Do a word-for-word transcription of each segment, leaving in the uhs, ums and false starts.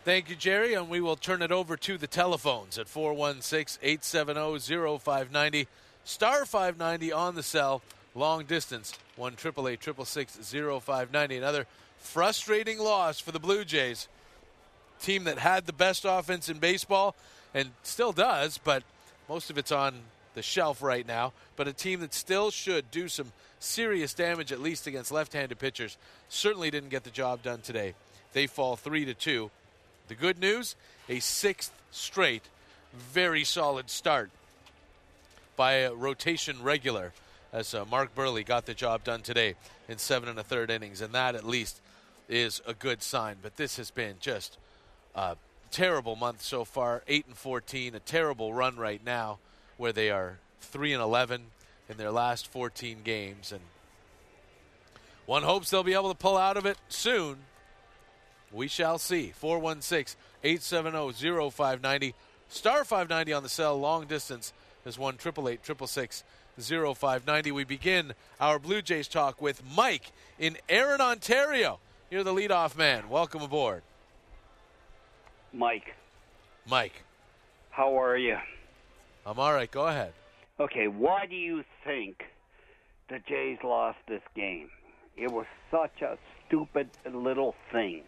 Thank you, Jerry, and we will turn it over to the telephones at four one six, eight seven zero, zero five nine zero, star five ninety on the cell, long distance, one eight eight eight, six six six, zero five nine zero. Another frustrating loss for the Blue Jays, team that had the best offense in baseball and still does, but most of it's on the shelf right now, but a team that still should do some serious damage, at least against left-handed pitchers, certainly didn't get the job done today. They fall three to two. The good news, a sixth straight, very solid start by a rotation regular as uh, Mark Burley got the job done today in seven and a third innings, and that at least is a good sign. But this has been just a terrible month so far, eight and fourteen, a terrible run right now where they are three and eleven in their last fourteen games, and one hopes they'll be able to pull out of it soon. We shall see. four one six, eight seven zero, zero five nine zero. Star five ninety on the cell. Long distance is one eight eight eight, six six six, zero five nine zero. We begin our Blue Jays talk with Mike in Erin, Ontario. You're the leadoff man. Welcome aboard. Mike. Mike. How are you? I'm all right. Go ahead. Okay, why do you think the Jays lost this game? It was such a stupid little thing.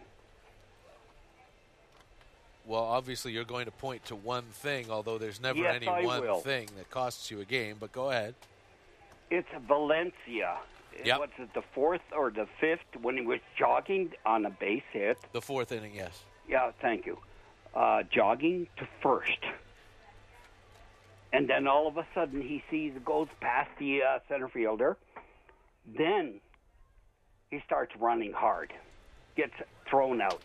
Well, obviously you're going to point to one thing, although there's never yes, any I one will. thing that costs you a game, but go ahead. It's Valencia. Yep. What's it, the fourth or the fifth, when he was jogging on a base hit? The fourth inning, yes. Yeah, thank you. Uh, jogging to first. And then all of a sudden he sees, goes past the uh, center fielder. Then he starts running hard. Gets thrown out.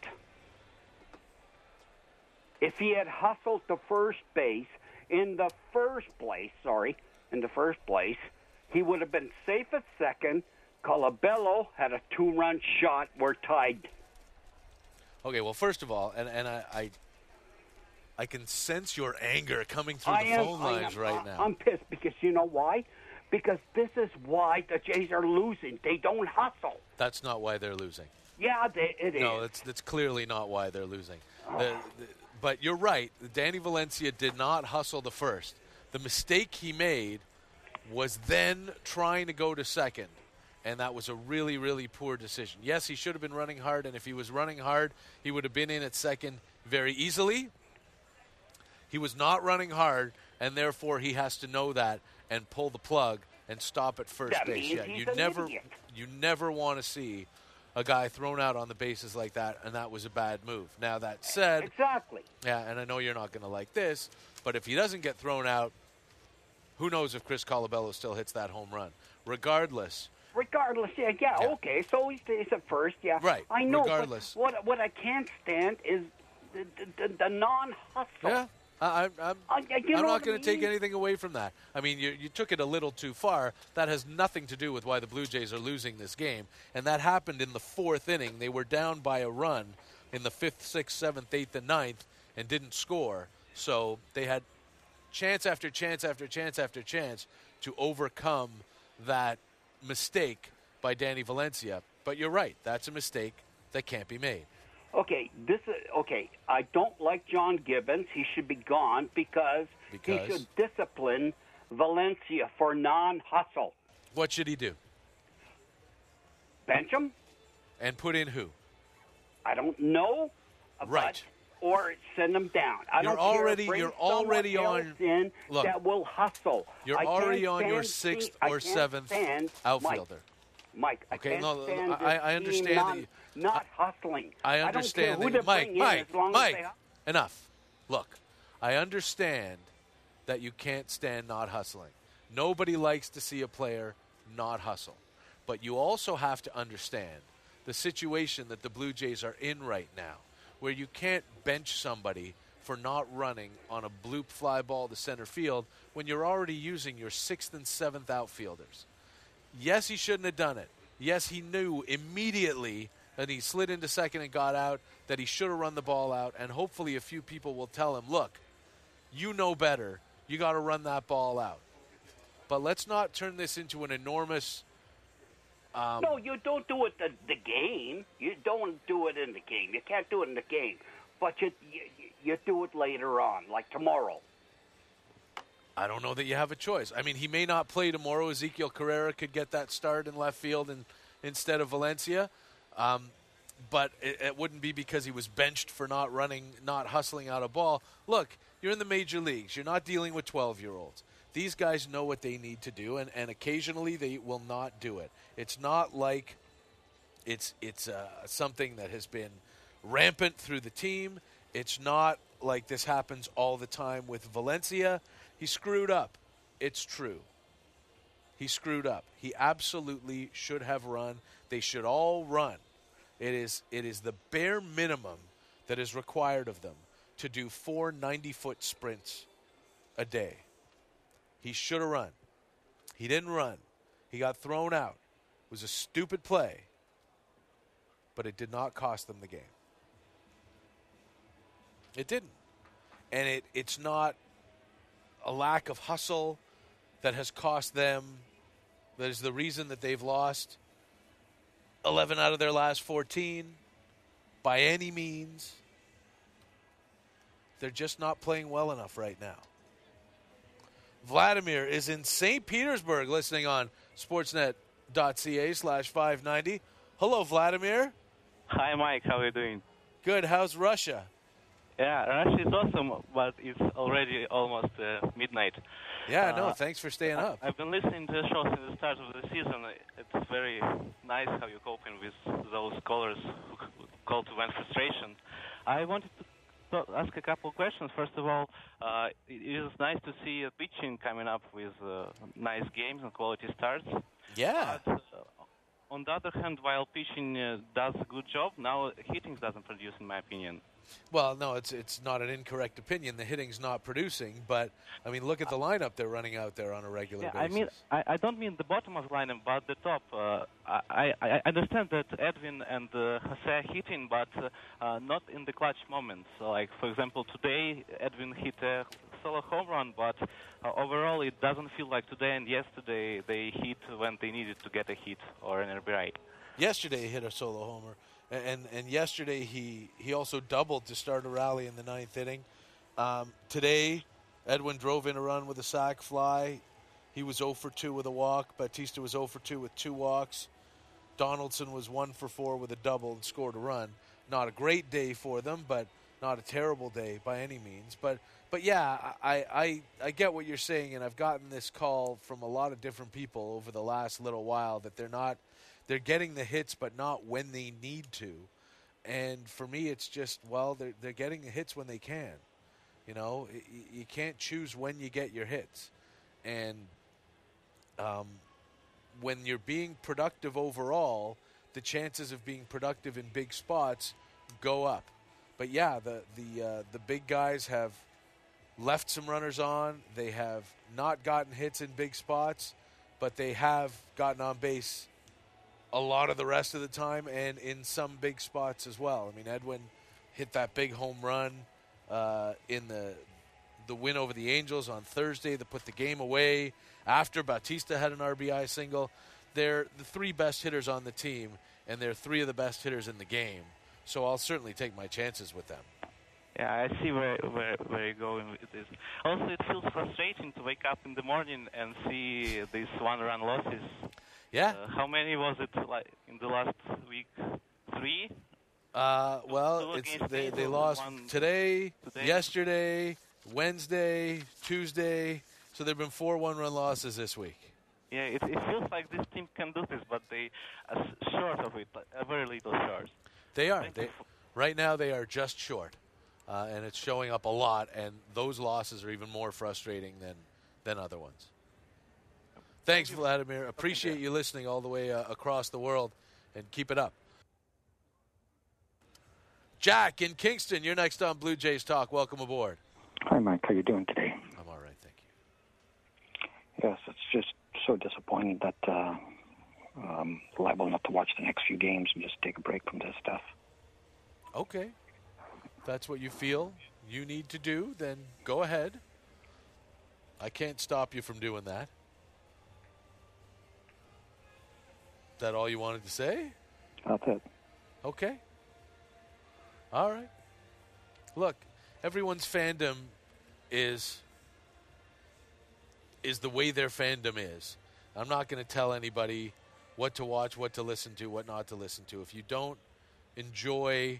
If he had hustled to first base in the first place, sorry, in the first place, he would have been safe at second. Colabello had a two-run shot. We're tied. Okay, well, first of all, and, and I, I I can sense your anger coming through I the am, phone I lines am, right I- now. I'm pissed because you know why? Because this is why the Jays are losing. They don't hustle. That's not why they're losing. Yeah, they, it No, is. that's that's clearly not why they're losing. The- the- but you're right. Danny Valencia did not hustle the first. The mistake he made was then trying to go to second, and that was a really, really poor decision. Yes, he should have been running hard, and if he was running hard, he would have been in at second very easily. He was not running hard, and therefore he has to know that and pull the plug and stop at first That base. means Yeah, he's you an never, idiot. you never want to see a guy thrown out on the bases like that, and that was a bad move. Now, that said, Exactly. yeah, and I know you're not going to like this, but if he doesn't get thrown out, who knows if Chris Colabello still hits that home run. Regardless, Regardless, yeah, yeah, Yeah. okay. So he stays at first, yeah. Right, I know. regardless. But what what I can't stand is the the, the, the non-hustle. yeah, I, I, I'm, I- you I'm know not what I going to take mean? anything away from that. I mean, you, you took it a little too far. That has nothing to do with why the Blue Jays are losing this game, and that happened in the fourth inning. They were down by a run in the fifth, sixth, seventh, eighth, and ninth, and didn't score. So they had chance after chance after chance after chance to overcome that mistake by Danny Valencia. But you're right. That's a mistake that can't be made. Okay, this is okay. I don't like John Gibbons. He should be gone because, Because? he should discipline Valencia for non-hustle. What should he do? Bench him? And put in who? I don't know. but- Right. Or send him down. I You're don't already- care. Bring you're already someone on- else in Look, that will hustle. You're I can't already on your stand sixth see- I or can't seventh stand- outfielder. Mike, Mike I Okay, can't no, stand I- this I team understand that non, you- not hustling. I I don't understand care who that. they Mike, bring in Mike, as long Mike, as they hu- enough. Look, I understand that you can't stand not hustling. Nobody likes to see a player not hustle. But you also have to understand the situation that the Blue Jays are in right now, where you can't bench somebody for not running on a bloop fly ball to center field when you're already using your sixth and seventh outfielders. Yes, he shouldn't have done it. Yes, he knew immediately that he slid into second and got out, that he should have run the ball out, and hopefully a few people will tell him, look, you know better. You got to run that ball out. But let's not turn this into an enormous... Um, No, you don't do it the, the game. You don't do it in the game. You can't do it in the game. but you, you you do it later on, like tomorrow. I don't know that you have a choice. I mean, he may not play tomorrow. Ezekiel Carrera could get that start in left field and, instead of Valencia. Um, but it, it wouldn't be because he was benched for not running, not hustling out a ball. Look, you're in the major leagues. You're not dealing with twelve-year-olds. These guys know what they need to do, and, and occasionally they will not do it. It's not like it's, it's uh, something that has been rampant through the team. It's not like this happens all the time with Valencia. He screwed up. It's true. He screwed up. He absolutely should have run. They should all run. It is it is the bare minimum that is required of them to do four ninety-foot sprints a day. He should have run. He didn't run. He got thrown out. It was a stupid play, but it did not cost them the game. It didn't. And it it's not a lack of hustle that has cost them, that is the reason that they've lost eleven out of their last fourteen by any means. They're just not playing well enough right now. Vladimir is in Saint Petersburg listening on sportsnet.ca slash 590. Hello, Vladimir. Hi, Mike. How are you doing? Good. How's Russia? Yeah, Russia is awesome, but it's already almost uh, midnight. Yeah, uh, no, thanks for staying up. I've been listening to the show since the start of the season. It's very nice how you're coping with those callers who call to vent frustration. I wanted to ask a couple of questions. First of all, uh, it is nice to see a pitching coming up with uh, nice games and quality starts. Yeah. But, uh, on the other hand, while pitching uh, does a good job, now hitting doesn't produce, in my opinion. Well, no, it's it's not an incorrect opinion. The hitting's not producing, but, I mean, look at the lineup they're running out there on a regular yeah, basis. I mean, I, I don't mean the bottom of the lineup, but the top. Uh, I, I understand that Edwin and uh, Jose are hitting, but uh, uh, not in the clutch moments. So, like, for example, today Edwin hit a solo home run, but uh, overall it doesn't feel like today and yesterday they hit when they needed to get a hit or an R B I. Yesterday he hit a solo homer. And and yesterday he, he also doubled to start a rally in the ninth inning. Um, today, Edwin drove in a run with a sac fly. He was zero for two with a walk. Bautista was zero for two with two walks. Donaldson was one for four with a double and scored a run. Not a great day for them, but not a terrible day by any means. But but yeah, I, I, I get what you're saying, and I've gotten this call from a lot of different people over the last little while that they're not – they're getting the hits, but not when they need to. And for me, it's just, well, they're, they're getting the hits when they can. You know, you can't choose when you get your hits. And um, when you're being productive overall, the chances of being productive in big spots go up. But, yeah, the, the, uh, the big guys have left some runners on. They have not gotten hits in big spots, but they have gotten on base a lot of the rest of the time and in some big spots as well. I mean, Edwin hit that big home run uh, in the the win over the Angels on Thursday that put the game away after Bautista had an R B I single. They're the three best hitters on the team, and they're three of the best hitters in the game. So I'll certainly take my chances with them. Yeah, I see where, where, where you're going with this. Also, it feels frustrating to wake up in the morning and see these one-run losses. Yeah. Uh, how many was it like in the last week? Three? Uh, well, it's they, they lost today, today, yesterday, Wednesday, Tuesday. So there have been four one-run losses this week. Yeah, it, it feels like this team can do this, but they are short of it, a very little short. They are. They, right now they are just short, uh, and it's showing up a lot, and those losses are even more frustrating than, than other ones. Thanks, Vladimir. Appreciate you listening all the way uh, across the world, and keep it up. Jack in Kingston, you're next on Blue Jays Talk. Welcome aboard. Hi, Mike. How you doing today? I'm all right, thank you. Yes, it's just so disappointing that uh, um, liable not to watch the next few games and just take a break from this stuff. Okay. If that's what you feel you need to do, then go ahead. I can't stop you from doing that. Is that all you wanted to say? That's it. Okay. All right. look, everyone's fandom is is the way their fandom is. I'm not going to tell anybody what to watch, what to listen to, what not to listen to. If you don't enjoy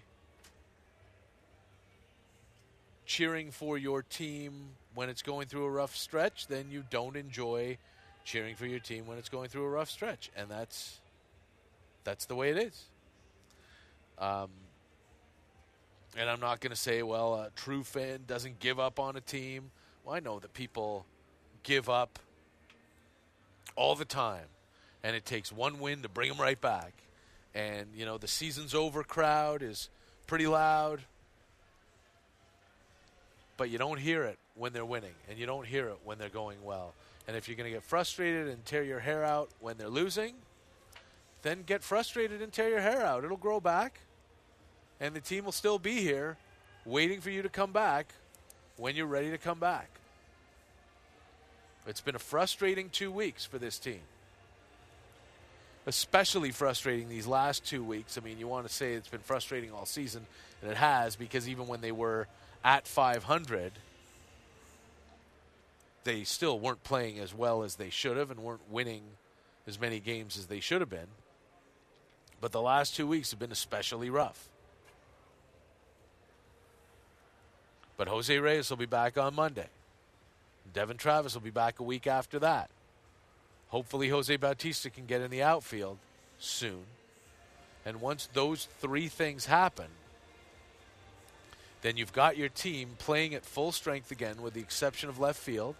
cheering for your team when it's going through a rough stretch, then you don't enjoy cheering for your team when it's going through a rough stretch. And that's that's the way it is. Um, and I'm not going to say, well, a true fan doesn't give up on a team. Well, I know that people give up all the time, and it takes one win to bring them right back. And, you know, the season's over crowd is pretty loud, but you don't hear it when they're winning, and you don't hear it when they're going well. And if you're going to get frustrated and tear your hair out when they're losing, then get frustrated and tear your hair out. It'll grow back, and the team will still be here waiting for you to come back when you're ready to come back. It's been a frustrating two weeks for this team. Especially frustrating these last two weeks. I mean, you want to say it's been frustrating all season, and it has, because even when they were at five hundred, they still weren't playing as well as they should have and weren't winning as many games as they should have been. But the last two weeks have been especially rough. But Jose Reyes will be back on Monday. Devin Travis will be back a week after that. Hopefully Jose Bautista can get in the outfield soon. And once those three things happen, then you've got your team playing at full strength again, with the exception of left field.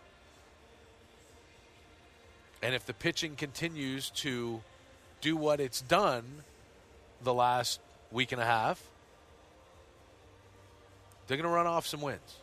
And if the pitching continues to do what it's done the last week and a half, they're going to run off some wins.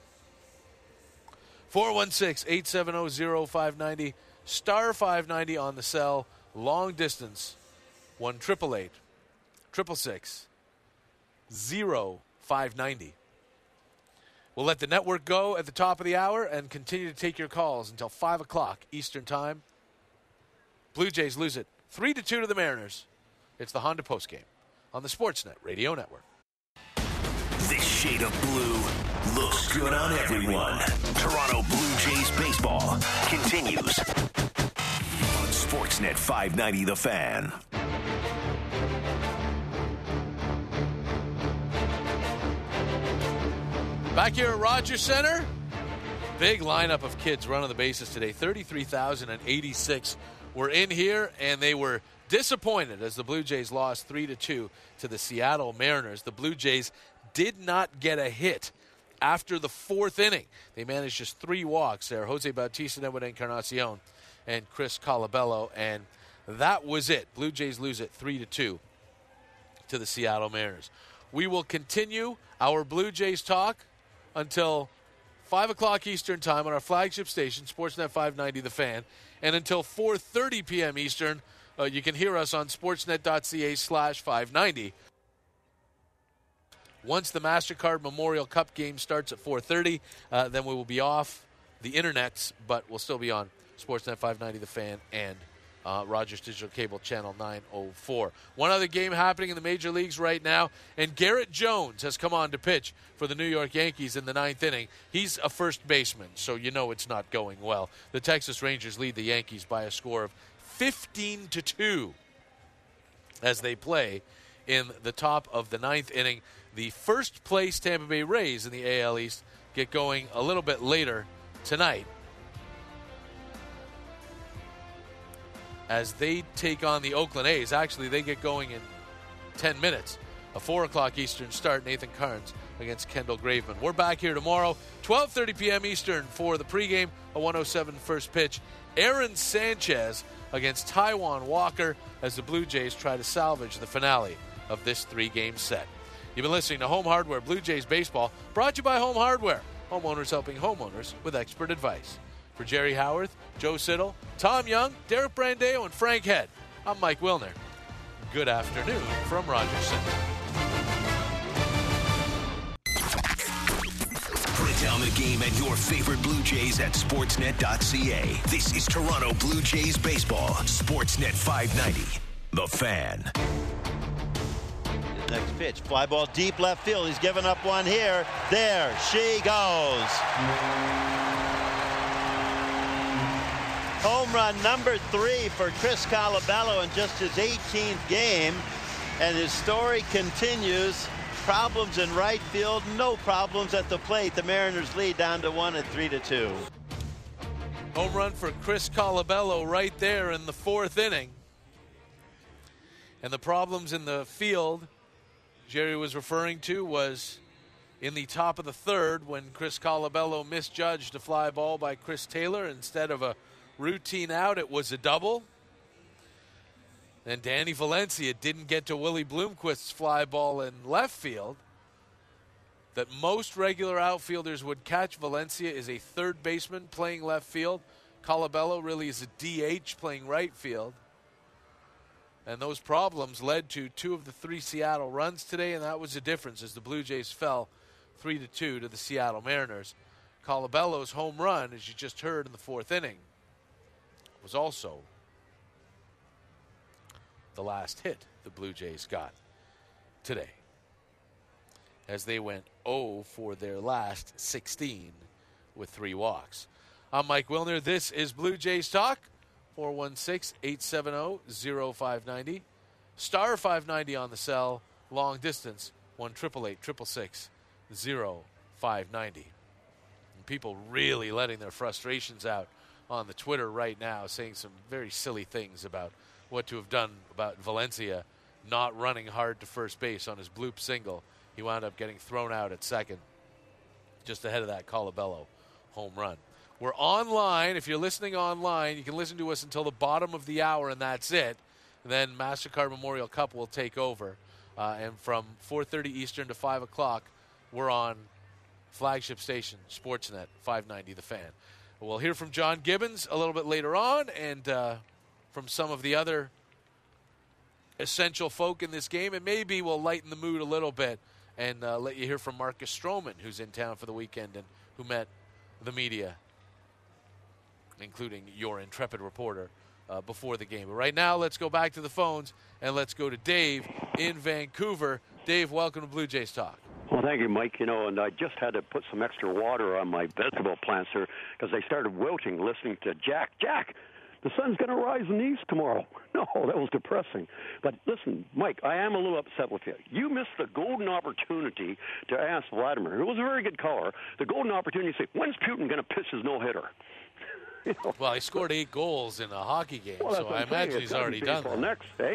four one six, eight seven zero, zero five nine zero, star five ninety on the cell, long distance, one eight eight eight, six six six, zero five nine zero. We'll let the network go at the top of the hour and continue to take your calls until five o'clock Eastern Time. Blue Jays lose it three to two to the Mariners. It's the Honda postgame on the Sportsnet Radio Network. This shade of blue looks good on everyone. Toronto Blue Jays baseball continues on Sportsnet five ninety The Fan. Back here at Rogers Center, big lineup of kids running the bases today. thirty-three thousand eighty-six were in here, and they were disappointed as the Blue Jays lost three to two to the Seattle Mariners. The Blue Jays did not get a hit after the fourth inning. They managed just three walks there. Jose Bautista, Edwin Encarnacion, and Chris Colabello, and that was it. Blue Jays lose it three to two to the Seattle Mariners. We will continue our Blue Jays talk until five o'clock Eastern Time on our flagship station, Sportsnet five ninety The Fan, and until four thirty p.m. Eastern. Uh, you can hear us on sportsnet.ca slash 590. Once the MasterCard Memorial Cup game starts at four thirty, uh, then we will be off the internets, but we'll still be on Sportsnet five ninety The Fan and uh, Rogers Digital Cable Channel nine oh four. One other game happening in the major leagues right now, and Garrett Jones has come on to pitch for the New York Yankees in the ninth inning. He's a first baseman, so you know it's not going well. The Texas Rangers lead the Yankees by a score of fifteen to two as they play in the top of the ninth inning. The first place Tampa Bay Rays in the A L East get going a little bit later tonight as they take on the Oakland A's. Actually, they get going in ten minutes. A four o'clock Eastern start, Nathan Carnes against Kendall Graveman. We're back here tomorrow, twelve thirty p.m. Eastern for the pregame, a one oh seven first pitch. Aaron Sanchez against Taijuan Walker as the Blue Jays try to salvage the finale of this three-game set. You've been listening to Home Hardware Blue Jays Baseball, brought to you by Home Hardware, homeowners helping homeowners with expert advice. For Jerry Howarth, Joe Siddle, Tom Young, Derek Brandeo, and Frank Head, I'm Mike Wilner. Good afternoon from Rogers Center. Print down the game and your favorite Blue Jays at sportsnet dot c a. This is Toronto Blue Jays Baseball, Sportsnet five ninety, The Fan. Next pitch, fly ball deep left field. He's given up one here. There she goes. Home run number three for Chris Colabello in just his eighteenth game. And his story continues. Problems in right field, no problems at the plate. The Mariners lead down to one at three to two. Home run for Chris Colabello right there in the fourth inning. And the problems in the field Jerry was referring to was in the top of the third when Chris Colabello misjudged a fly ball by Chris Taylor. Instead of a routine out, it was a double. And Danny Valencia didn't get to Willie Bloomquist's fly ball in left field that most regular outfielders would catch. Valencia is a third baseman playing left field. Colabello really is a D H playing right field. And those problems led to two of the three Seattle runs today, and that was the difference as the Blue Jays fell three to two to the Seattle Mariners. Colabello's home run, as you just heard in the fourth inning, was also the last hit the Blue Jays got today, as they went oh for their last sixteen with three walks. I'm Mike Wilner. This is Blue Jays Talk. four one six, eight seven zero, zero five nine zero. Star five ninety on the cell. Long distance, one eight eight eight, six six six, zero five nine zero. And people really letting their frustrations out on the Twitter right now, saying some very silly things about what to have done about Valencia not running hard to first base on his bloop single. He wound up getting thrown out at second just ahead of that Colabello home run. We're online. If you're listening online, you can listen to us until the bottom of the hour, and that's it. Then MasterCard Memorial Cup will take over. Uh, and from four thirty Eastern to five o'clock, we're on flagship station, Sportsnet five ninety The Fan. We'll hear from John Gibbons a little bit later on, and uh, from some of the other essential folk in this game. And maybe we'll lighten the mood a little bit and uh, let you hear from Marcus Stroman, who's in town for the weekend and who met the media, including your intrepid reporter, uh, before the game. But right now, let's go back to the phones, and let's go to Dave in Vancouver. Dave, welcome to Blue Jays Talk. Well, thank you, Mike. You know, and I just had to put some extra water on my vegetable plants here because they started wilting listening to Jack. Jack, the sun's going to rise in the east tomorrow. No, that was depressing. But listen, Mike, I am a little upset with you. You missed the golden opportunity to ask Vladimir, who was a very good caller, the golden opportunity to say, when's Putin going to pitch his no-hitter? You know? Well, he scored eight goals in a hockey game, well, so I imagine he's already done that. Next, eh?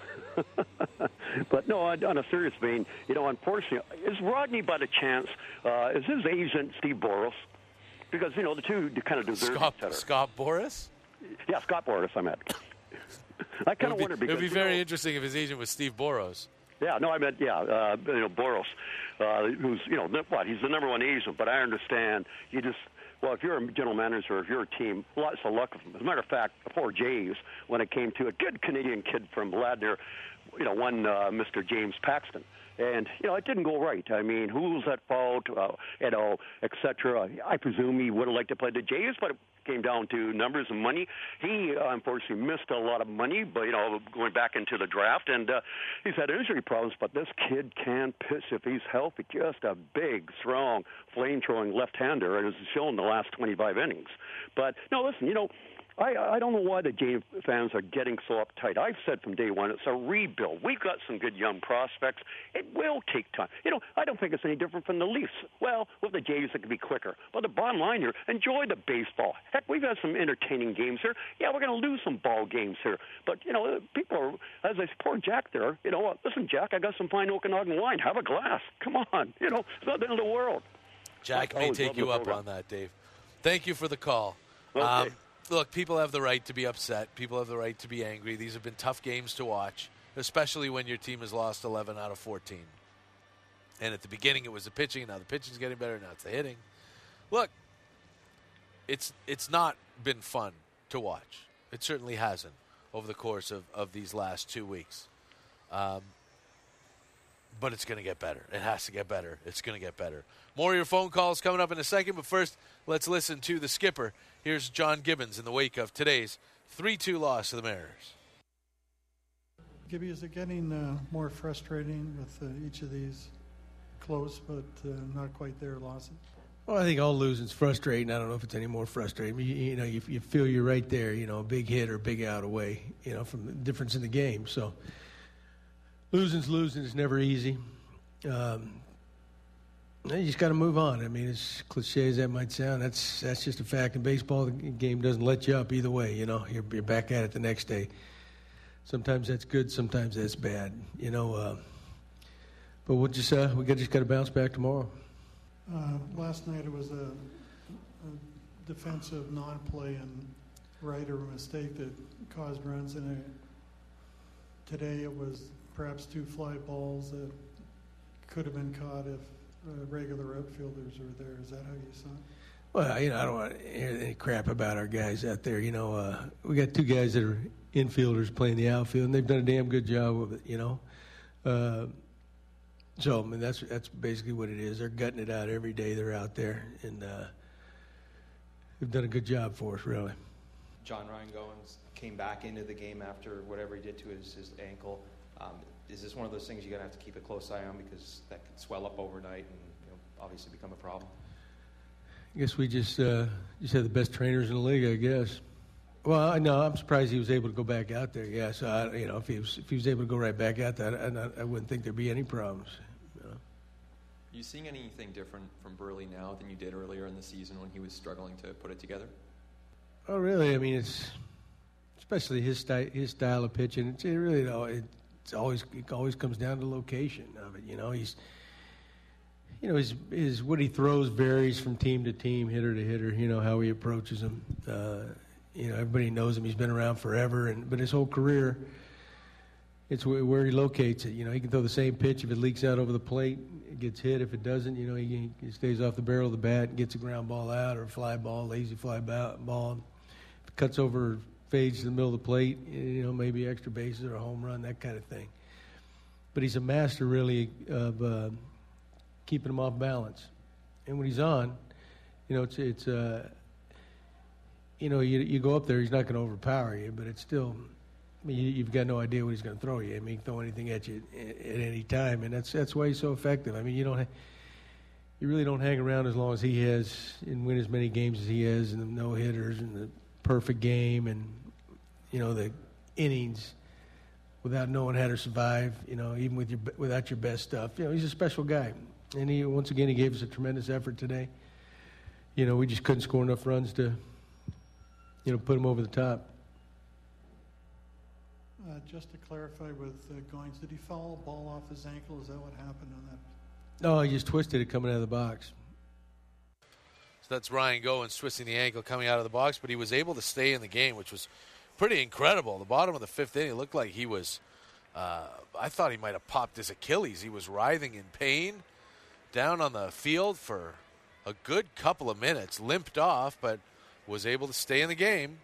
But no, on a serious vein, you know, unfortunately, is Rodney by the chance, uh, is his agent Steve Boros? Because, you know, the two kind of deserve Scott, each other. Scott Boras? Yeah, Scott Boras, I meant. I kind of wonder because... It would be very know, interesting if his agent was Steve Boros. Yeah, no, I meant, yeah, uh, you know, Boros, uh, who's, you know, what, he's the number one agent, but I understand you just... Well, if you're a general manager or if you're a team, lots of luck with them. As a matter of fact, before Jays, when it came to a good Canadian kid from Vladimir, you know, one uh, Mister James Paxton. And, you know, it didn't go right. I mean, who was at fault, uh, you know, et cetera. I presume he would have liked to play the Jays, but it came down to numbers and money. He, uh, unfortunately, missed a lot of money, but, you know, going back into the draft. And uh, he's had injury problems, but this kid can pitch if he's healthy. Just a big, strong, flame-throwing left-hander, and it's shown the last twenty-five innings. But, no, listen, you know, I, I don't know why the Jays fans are getting so uptight. I've said from day one, it's a rebuild. We've got some good young prospects. It will take time. You know, I don't think it's any different from the Leafs. Well, with the Jays, it could be quicker. But the bottom line here, enjoy the baseball. Heck, we've had some entertaining games here. Yeah, we're going to lose some ball games here. But, you know, people are, as I support Jack there, you know, listen, Jack, I got some fine Okanagan wine. Have a glass. Come on. You know, it's not the end of the world. Jack may take you up on that, Dave. Thank you for the call. Okay. Um, Look, people have the right to be upset. People have the right to be angry. These have been tough games to watch, especially when your team has lost eleven out of fourteen. And at the beginning, it was the pitching. Now the pitching's getting better. Now it's the hitting. Look, it's it's not been fun to watch. It certainly hasn't over the course of, of these last two weeks. Um, but it's going to get better. It has to get better. It's going to get better. More of your phone calls coming up in a second, but first, let's listen to the skipper. Here's John Gibbons in the wake of today's three two loss to the Mariners. Gibby, is it getting uh, more frustrating with uh, each of these close but uh, not quite there losses? Well, I think all losing's frustrating. I don't know if it's any more frustrating. You, you know, you, you feel you're right there, you know, a big hit or a big out away, you know, from the difference in the game. So losing's losing. It's never easy. Um, you just got to move on. I mean, as cliche as that might sound, that's that's just a fact. In baseball, the game doesn't let you up either way, you know. You're, you're back at it the next day. Sometimes that's good, sometimes that's bad, you know. Uh, but we'll just, uh, we just got to bounce back tomorrow. Uh, last night it was a, a defensive non-play and right or a mistake that caused runs, and it, today it was perhaps two fly balls that could have been caught if uh, regular outfielders were there. Is that how you saw it? Well, you know, I don't want to hear any crap about our guys out there. You know, uh, we got two guys that are infielders playing the outfield, and they've done a damn good job of it, you know. Uh, So, I mean, that's that's basically what it is. They're gutting it out every day they're out there, and uh, they've done a good job for us, really. John Ryan Goins came back into the game after whatever he did to his, his ankle. Um, is this one of those things you're going to have to keep a close eye on because that could swell up overnight and, you know, obviously become a problem? I guess we just uh, just have the best trainers in the league, I guess. Well, I know I'm surprised he was able to go back out there. Yeah, so I, you know, if he was if he was able to go right back out there, I, I wouldn't think there'd be any problems. You know? Are you seeing anything different from Burley now than you did earlier in the season when he was struggling to put it together? Oh, really? I mean, it's especially his style, his style of pitching. It's, it really, you know, it, it's always it always comes down to location of it. You know, he's, you know, his his what he throws varies from team to team, hitter to hitter. You know how he approaches them. Uh, You know, everybody knows him. He's been around forever, and but his whole career, it's where, where he locates it. You know, he can throw the same pitch. If it leaks out over the plate, it gets hit. If it doesn't, you know, he, he stays off the barrel of the bat and gets a ground ball out or a fly ball, lazy fly ball. If it cuts over, fades to the middle of the plate, you know, maybe extra bases or a home run, that kind of thing. But he's a master, really, of uh, keeping him off balance. And when he's on, you know, it's it's. Uh, You know, you you go up there, he's not going to overpower you, but it's still, I mean, you, you've got no idea what he's going to throw you. I mean, he can throw anything at you at, at any time, and that's that's why he's so effective. I mean, you don't, ha- you really don't hang around as long as he has and win as many games as he has, and the no hitters and the perfect game, and you know the innings without knowing how to survive. You know, even with your without your best stuff. You know, he's a special guy, and he once again he gave us a tremendous effort today. You know, we just couldn't score enough runs to. You know, put him over the top. Uh, just to clarify with uh, Goins, did he foul a ball off his ankle? Is that what happened on that? No, he just twisted it coming out of the box. So that's Ryan Goins twisting the ankle coming out of the box, but he was able to stay in the game, which was pretty incredible. The bottom of the fifth inning, it looked like he was, uh, I thought he might have popped his Achilles. He was writhing in pain down on the field for a good couple of minutes, limped off, but was able to stay in the game.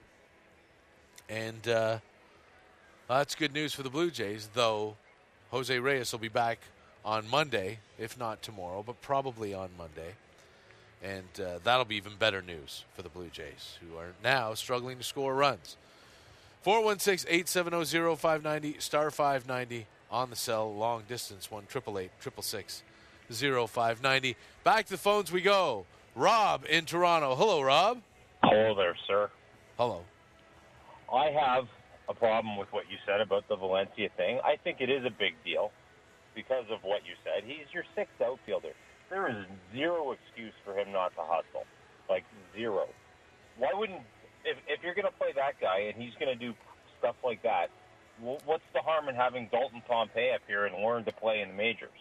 And uh, that's good news for the Blue Jays, though Jose Reyes will be back on Monday, if not tomorrow, but probably on Monday. And uh, that'll be even better news for the Blue Jays, who are now struggling to score runs. four one six, eight seven zero, zero five nine zero, star five ninety on the cell, long distance, one eight eight eight, six six six, zero five nine zero. Back to the phones we go. Rob in Toronto. Hello, Rob. Hello there, sir. Hello. I have a problem with what you said about the Valencia thing. I think it is a big deal because of what you said. He's your sixth outfielder. There is zero excuse for him not to hustle. Like, zero. Why wouldn't, if, if you're going to play that guy and he's going to do stuff like that, well, what's the harm in having Dalton Pompey up here and learn to play in the majors?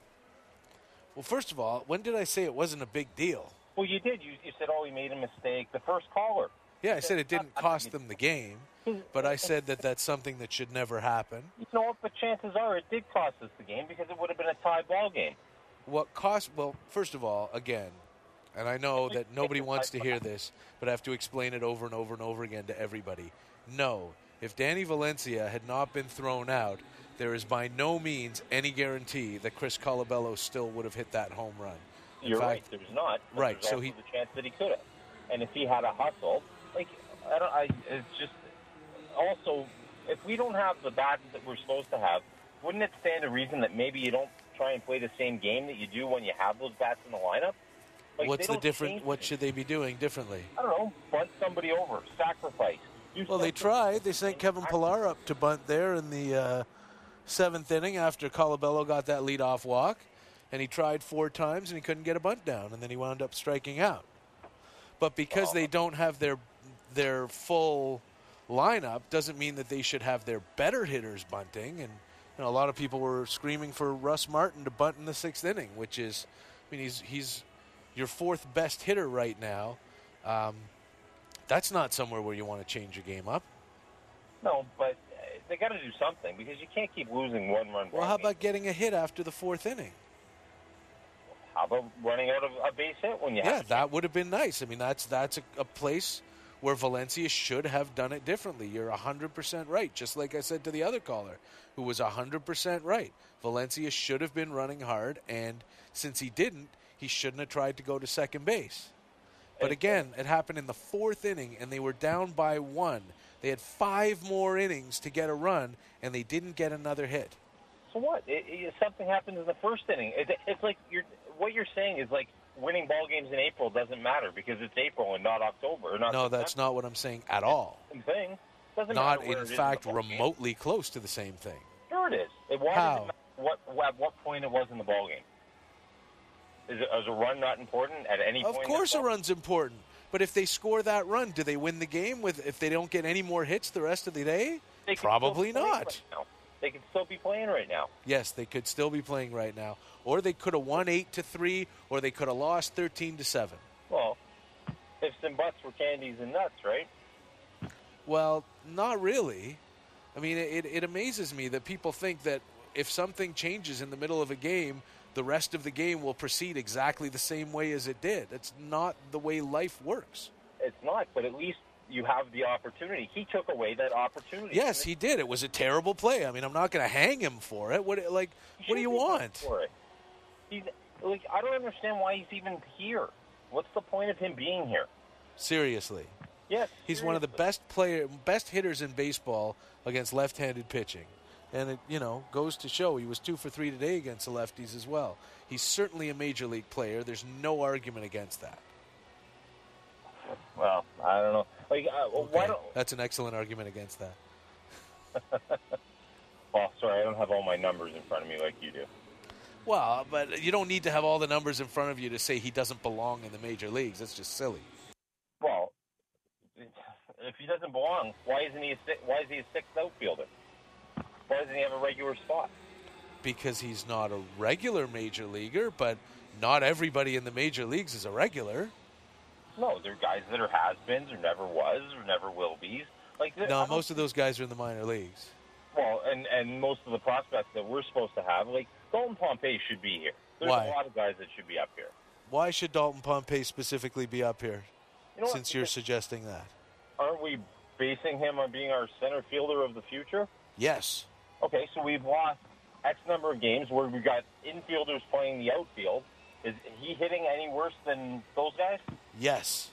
Well, first of all, when did I say it wasn't a big deal? Well, you did. You, you said, oh, he made a mistake. The first caller. Yeah, I said it didn't cost them the game, but I said that that's something that should never happen. You know what? But chances are it did cost us the game because it would have been a tie ball game. What cost? Well, first of all, again, and I know that nobody wants to hear this, but I have to explain it over and over and over again to everybody. No, if Danny Valencia had not been thrown out, there is by no means any guarantee that Chris Colabello still would have hit that home run. In You're fact, right. There's not. But right. There's So also he. the chance that he could have, and if he had a hustle, like I don't. I it's just also if we don't have the bats that we're supposed to have, wouldn't it stand to reason that maybe you don't try and play the same game that you do when you have those bats in the lineup? Like, What's the don't different? change What it. should they be doing differently? I don't know. Bunt somebody over. Sacrifice. Do Well, they something. tried. They sent Kevin Pillar up to bunt there in the uh, seventh inning after Colabello got that leadoff walk, and he tried four times and he couldn't get a bunt down, and then he wound up striking out. But because Oh. they don't have their their full lineup, doesn't mean that they should have their better hitters bunting. And you know, a lot of people were screaming for Russ Martin to bunt in the sixth inning, which is, I mean, he's he's your fourth best hitter right now. Um, that's not somewhere where you want to change your game up. No, but uh, they got to do something because you can't keep losing one-run. Well, how about getting a hit after the fourth inning? How about running out of a base hit when you Yeah, have to? that would have been nice. I mean, that's that's a, a place where Valencia should have done it differently. You're one hundred percent right, just like I said to the other caller, who was one hundred percent right. Valencia should have been running hard, and since he didn't, he shouldn't have tried to go to second base. But again, it happened in the fourth inning, and they were down by one. They had five more innings to get a run, and they didn't get another hit. So what? It, it, something happens in the first inning. It, it's like you're what you're saying is like winning ball games in April doesn't matter because it's April and not October. Or not No, September. that's not what I'm saying at all. Same thing. Doesn't Not, matter where in it is fact, the ball game. remotely close to the same thing. Sure it is. It, why How? does it matter what at what point it was in the ball game? Is, it, is a run not important at any Of point? course, in a the ball- run's important. But if they score that run, do they win the game? With if they don't get any more hits the rest of the day? They could still Probably be playing not. right now. They could still be playing right now. Yes, they could still be playing right now, or they could have won eight to three, or they could have lost thirteen to seven. Well, ifs and buts were candies and nuts, right? Well, not really. I mean, it, it amazes me that people think that if something changes in the middle of a game, the rest of the game will proceed exactly the same way as it did. It's not the way life works. It's not, but at least you have the opportunity. He took away that opportunity. Yes, he did. It was a terrible play. I mean, I'm not going to hang him for it. What, like, what do you want? For it. He's like, I don't understand why he's even here. What's the point of him being here? Seriously. Yes, He's one of the best player, best hitters in baseball against left-handed pitching. And it, you know, goes to show he was two for three today against the lefties as well. He's certainly a major league player. There's no argument against that. Well, I don't know. Like, uh, why Okay, don't? That's an excellent argument against that. Well, sorry, I don't have all my numbers in front of me like you do. Well, but you don't need to have all the numbers in front of you to say he doesn't belong in the major leagues. That's just silly. Well, if he doesn't belong, why isn't he a si- why is he a sixth outfielder? Why doesn't he have a regular spot? Because he's not a regular major leaguer, but not everybody in the major leagues is a regular. No, they're guys that are has-beens or never was or never will be. Like I No, don't- most of those guys are in the minor leagues. Well, and, and most of the prospects that we're supposed to have, like Dalton Pompey should be here. There's Why? a lot of guys that should be up here. Why should Dalton Pompey specifically be up here, You know what? since you're suggesting that? Aren't we basing him on being our center fielder of the future? Yes. Okay, so we've lost X number of games where we've got infielders playing the outfield. Is he hitting any worse than those guys? Yes.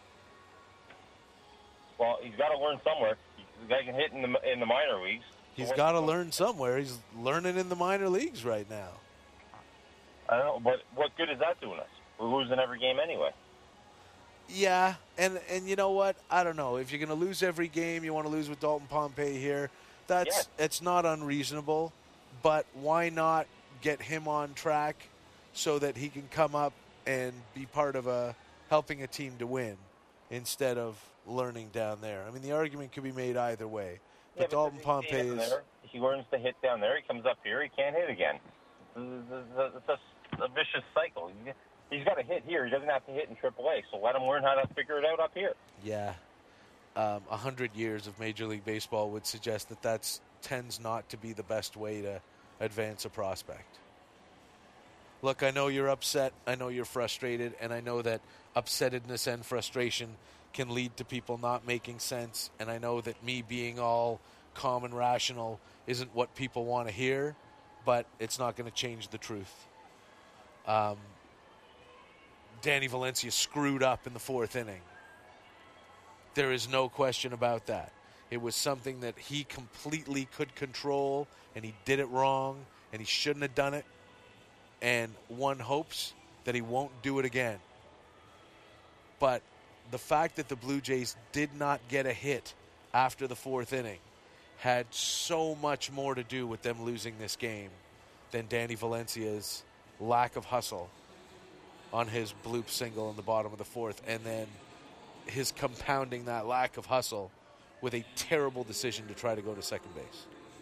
Well, he's got to learn somewhere. The guy can hit in the in the minor leagues. So He's what- got to learn somewhere. He's learning in the minor leagues right now. I don't know, but what good is that doing us? We're losing every game anyway. Yeah, and and you know what? I don't know. If you're going to lose every game, you want to lose with Dalton Pompey here. That's Yes. it's not unreasonable, but why not get him on track so that he can come up and be part of a helping a team to win instead of learning down there? I mean, the argument could be made either way. But Yeah, but Dalton does he Pompey stay in is there? He learns to hit down there. He comes up here. He can't hit again. It's a, a vicious cycle. He's got to hit here. He doesn't have to hit in triple A. So let him learn how to figure it out up here. Yeah. Um, a hundred years of Major League Baseball would suggest that that tends not to be the best way to advance a prospect. Look, I know you're upset. I know you're frustrated. And I know that upsettedness and frustration can lead to people not making sense. And I know that me being all calm and rational isn't what people want to hear. But it's not going to change the truth. Um, Danny Valencia screwed up in the fourth inning. There is no question about that. It was something that he completely could control, and he did it wrong, and he shouldn't have done it. And one hopes that he won't do it again. But the fact that the Blue Jays did not get a hit after the fourth inning had so much more to do with them losing this game than Danny Valencia's lack of hustle on his bloop single in the bottom of the fourth, and then his compounding that lack of hustle with a terrible decision to try to go to second base.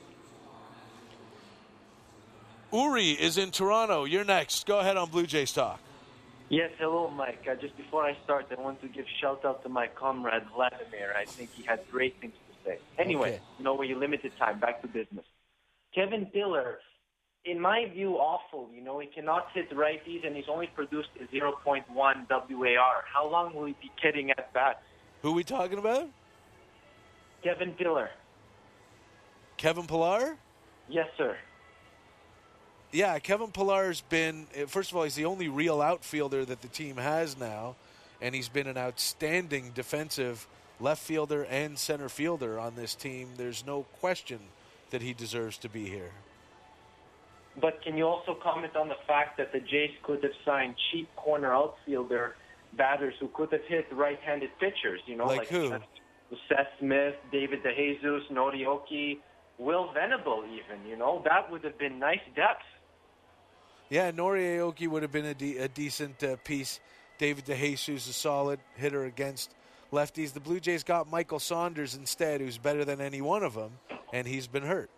Uri is in Toronto. You're next. Go ahead on Blue Jays Talk. Yes, hello, Mike. Uh, just before I start, I want to give shout out to my comrade Vladimir. I think he had great things to say. Anyway, okay. you know, we're limited time. Back to business. Kevin Pillar, in my view, awful. You know, he cannot hit righties, and he's only produced a zero point one W A R. How long will he be kidding at bats? Who are we talking about? Kevin Pillar. Kevin Pillar? Yes, sir. Yeah, Kevin Pillar's been, first of all, he's the only real outfielder that the team has now, and he's been an outstanding defensive left fielder and center fielder on this team. There's no question that he deserves to be here. But can you also comment on the fact that the Jays could have signed cheap corner outfielder batters who could have hit right-handed pitchers? You know, like, like who? Seth Smith, David DeJesus, Norioki, Will Venable even, you know? That would have been nice depth. Yeah, Nori Aoki would have been a, de- a decent uh, piece. David DeJesus, a solid hitter against lefties. The Blue Jays got Michael Saunders instead, who's better than any one of them, and he's been hurt.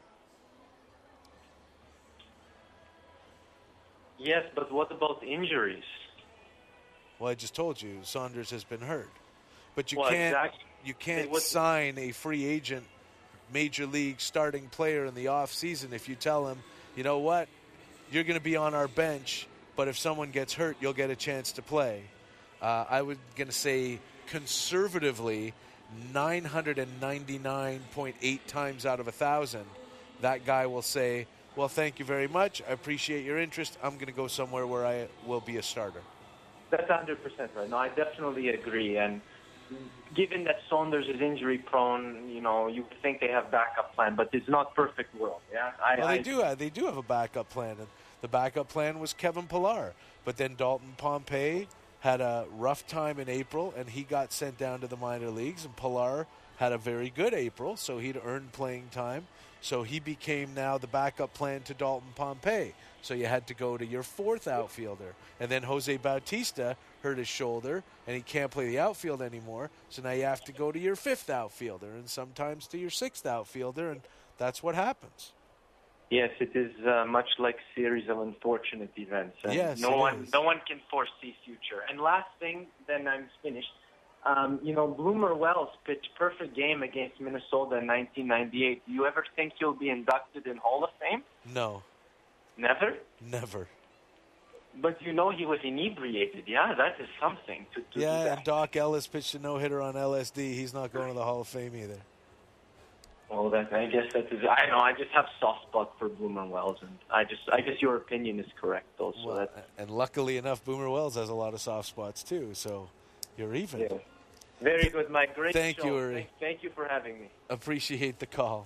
Yes, but what about injuries? Well, I just told you, Saunders has been hurt. But you well, can't exactly. you can't would... sign a free agent major league starting player in the offseason if you tell him, you know what, you're going to be on our bench, but if someone gets hurt, you'll get a chance to play. Uh, I was going to say conservatively nine hundred ninety-nine point eight times out of one thousand, that guy will say, well, thank you very much. I appreciate your interest. I'm going to go somewhere where I will be a starter. That's one hundred percent right. No, I definitely agree. And given that Saunders is injury prone, you know, you would think they have backup plan, but it's not perfect world. Yeah, I, well, they I, do. Have, they do have a backup plan, and the backup plan was Kevin Pillar. But then Dalton Pompey had a rough time in April, and he got sent down to the minor leagues. And Pillar had a very good April, so he'd earned playing time. So he became now the backup plan to Dalton Pompey. So you had to go to your fourth outfielder. And then Jose Bautista hurt his shoulder, and he can't play the outfield anymore. So now you have to go to your fifth outfielder and sometimes to your sixth outfielder, and that's what happens. Yes, it is uh, much like a series of unfortunate events. And yes, no one, is. no one can foresee future. And last thing, then I'm finished. Um, you know, Bloomer Wells pitched perfect game against Minnesota in nineteen ninety-eight. Do you ever think he'll be inducted in Hall of Fame? No. Never? Never. But you know he was inebriated. Yeah, that is something to, to yeah, do that. And Doc Ellis pitched a no-hitter on L S D. He's not going to the Hall of Fame either. Well, that I guess that is. I know. I just have soft spot for Boomer Wells, and I just, I guess your opinion is correct, though. So well, that. And luckily enough, Boomer Wells has a lot of soft spots too. So you're even. Yeah. Very Th- good, Mike. Great Thank show. you, Uri. Thank, thank you for having me. Appreciate the call.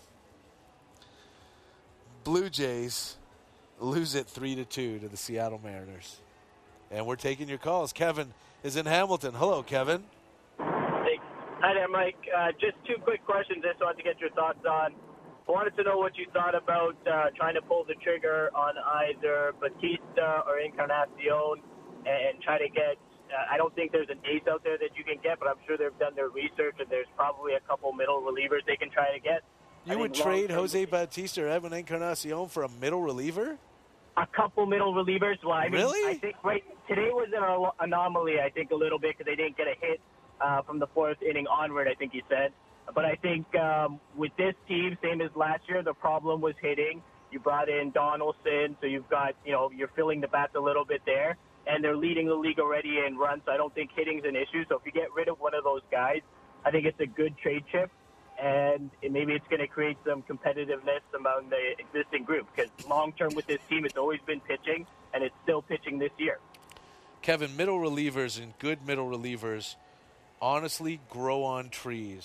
Blue Jays lose it three to two to the Seattle Mariners, and we're taking your calls. Kevin is in Hamilton. Hello, Kevin. Hey. Hi there, Mike. Uh, just two quick questions. I just wanted to get your thoughts on. I wanted to know what you thought about uh, trying to pull the trigger on either Batista or Encarnacion and, and try to get. Uh, I don't think there's an ace out there that you can get, but I'm sure they've done their research, and there's probably a couple middle relievers they can try to get. You would trade Jose Bautista or Evan Encarnacion for a middle reliever? A couple middle relievers. Well, I mean, really? I think right today was an anomaly, I think, a little bit because they didn't get a hit uh, from the fourth inning onward, I think he said. But I think um, with this team, same as last year, the problem was hitting. You brought in Donaldson, so you've got, you know, you're filling the bats a little bit there. And they're leading the league already in runs, so I don't think hitting's an issue. So if you get rid of one of those guys, I think it's a good trade chip, and it, maybe it's going to create some competitiveness among the existing group. Because long-term with this team, it's always been pitching, and it's still pitching this year. Kevin, middle relievers and good middle relievers honestly grow on trees.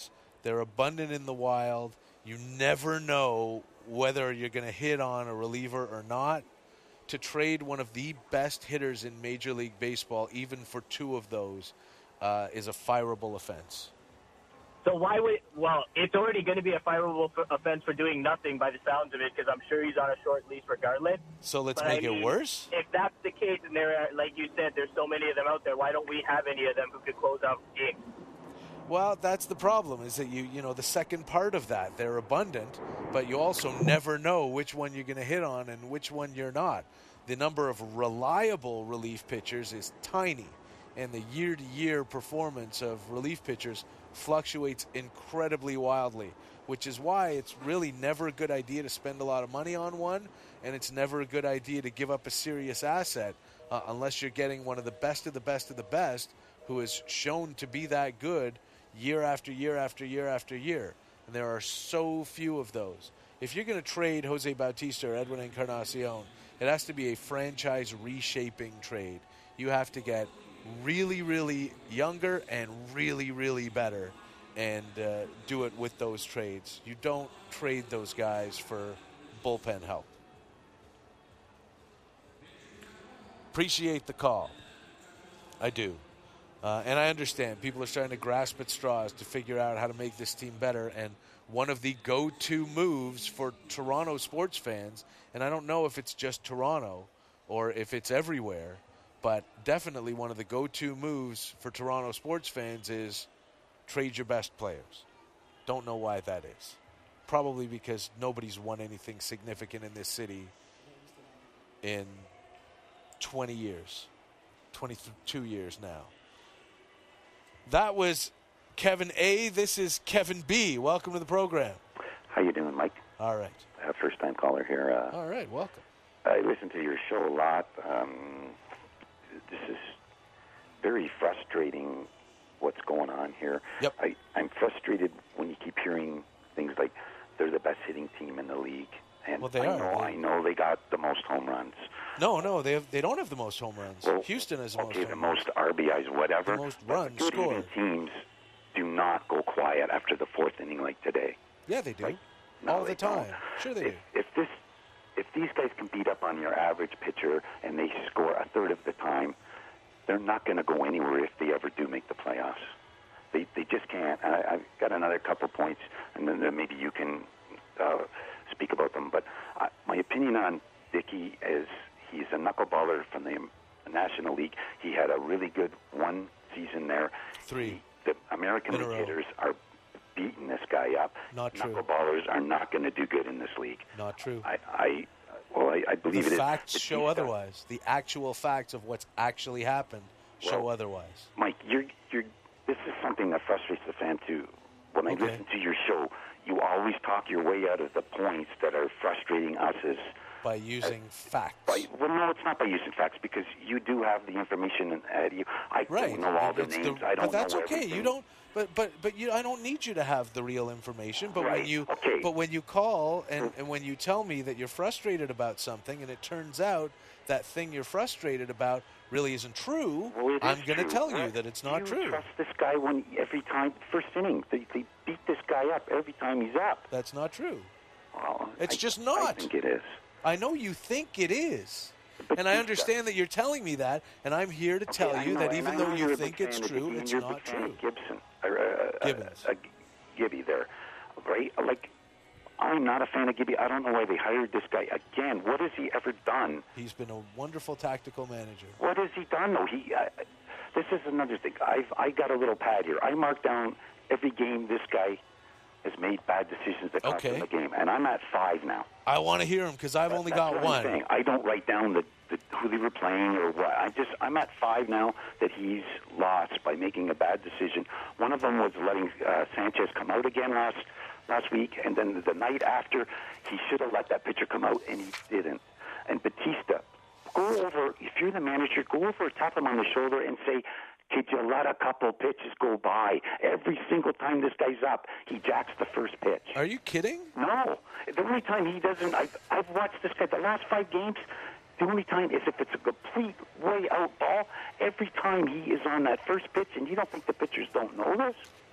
They're abundant in the wild. You never know whether you're going to hit on a reliever or not. To trade one of the best hitters in Major League Baseball, even for two of those, uh, is a fireable offense. So why would – well, it's already going to be a fireable f- offense for doing nothing by the sounds of it, because I'm sure he's on a short lease regardless. So let's but make I mean, it worse? If that's the case, and there are, like you said, there's so many of them out there, why don't we have any of them who could close out games? Well, that's the problem, is that you, you know, the second part of that, they're abundant, but you also never know which one you're going to hit on and which one you're not. The number of reliable relief pitchers is tiny, and the year-to-year performance of relief pitchers fluctuates incredibly wildly, which is why it's really never a good idea to spend a lot of money on one, and it's never a good idea to give up a serious asset uh, unless you're getting one of the best of the best of the best who has shown to be that good year after year after year after year. And there are so few of those. If you're going to trade Jose Bautista or Edwin Encarnacion, it has to be a franchise reshaping trade. You have to get really, really younger and really, really better and uh, do it with those trades. You don't trade those guys for bullpen help. Appreciate the call. I do. Uh, and I understand people are starting to grasp at straws to figure out how to make this team better. And one of the go-to moves for Toronto sports fans, and I don't know if it's just Toronto or if it's everywhere, but definitely one of the go-to moves for Toronto sports fans is trade your best players. Don't know why that is. Probably because nobody's won anything significant in this city in twenty years, twenty-two years now. That was Kevin A. This is Kevin B. Welcome to the program. How you doing, Mike? All right. Uh, first-time caller here. Uh, All right, welcome. I listen to your show a lot. Um, this is very frustrating what's going on here. Yep. I, I'm frustrated when you keep hearing things like they're the best hitting team in the league. And well, they I are. know, They... I know they got the most home runs. No, no, they have, they don't have the most home runs. Well, Houston has the okay, most the home most R B Is, whatever. The most but runs good scored. teams do not go quiet after the fourth inning like today. Yeah, they do. Like, no, all they the time. Don't. Sure they if, do. If this, if these guys can beat up on your average pitcher and they score a third of the time, they're not going to go anywhere if they ever do make the playoffs. They they just can't. And I, I've got another couple points, and then maybe you can uh, speak about them. But I, my opinion on Dickey is he's a knuckleballer from the National League. He had a really good one season there. Three. The American In a League row. hitters are beating this guy up. Not true. Knuckleballers are not going to do good in this league. Not true. I, I well, I, I believe the it is. facts It's show these otherwise. The actual facts of what's actually happened show Well, otherwise. Mike, you're you're. This is something that frustrates the fan too. When I Okay. listen to your show, you always talk your way out of the points that are frustrating us as. By using facts. By, well, no, it's not by using facts because you do have the information ahead of you. I Right. don't know all the It's names. the- I don't but that's know okay. everything. You don't. But but but you. I don't need you to have the real information. But when Right. you. Okay. But when you call and, and when you tell me that you're frustrated about something, and it turns out that thing you're frustrated about really isn't true, Well, it I'm is going to true. tell you Right. that it's not you true. Trust this guy when every time first inning they, they beat this guy up every time he's up. That's not true. Well, It's I- just I not. think it is. I know you think it is. But And I you- understand that you're telling me that, and I'm here to tell Okay, I you know, that and even I though know you you're a think big it's fan of true, Gibby, it's you're a not big fan true. of Gibson, or, uh, Gibbons. Uh, uh, Gibby there, right? Like, I'm not a fan of Gibby. I don't know why they hired this guy again. What has he ever done? He's been a wonderful tactical manager. What has he done though? He. Uh, this is another thing. I've I got a little pad here. I marked down every game this guy has made bad decisions that cost Okay. him the game, and I'm at five now. I want to hear him because I've only That's got what I'm one. saying. I don't write down the, the who they were playing or what. I just I'm at five now that he's lost by making a bad decision. One of them was letting uh, Sanchez come out again last last week, and then the night after he should have let that pitcher come out, and he didn't. And Batista, go over if you're the manager, go over, tap him on the shoulder, and say, could you let a couple pitches go by? Every single time this guy's up, he jacks the first pitch. Are you kidding? No. The only time he doesn't, I've, I've watched this guy the last five games, the only time is if it's a complete way out ball. Every time he is on that first pitch, and you don't think the pitchers don't know this?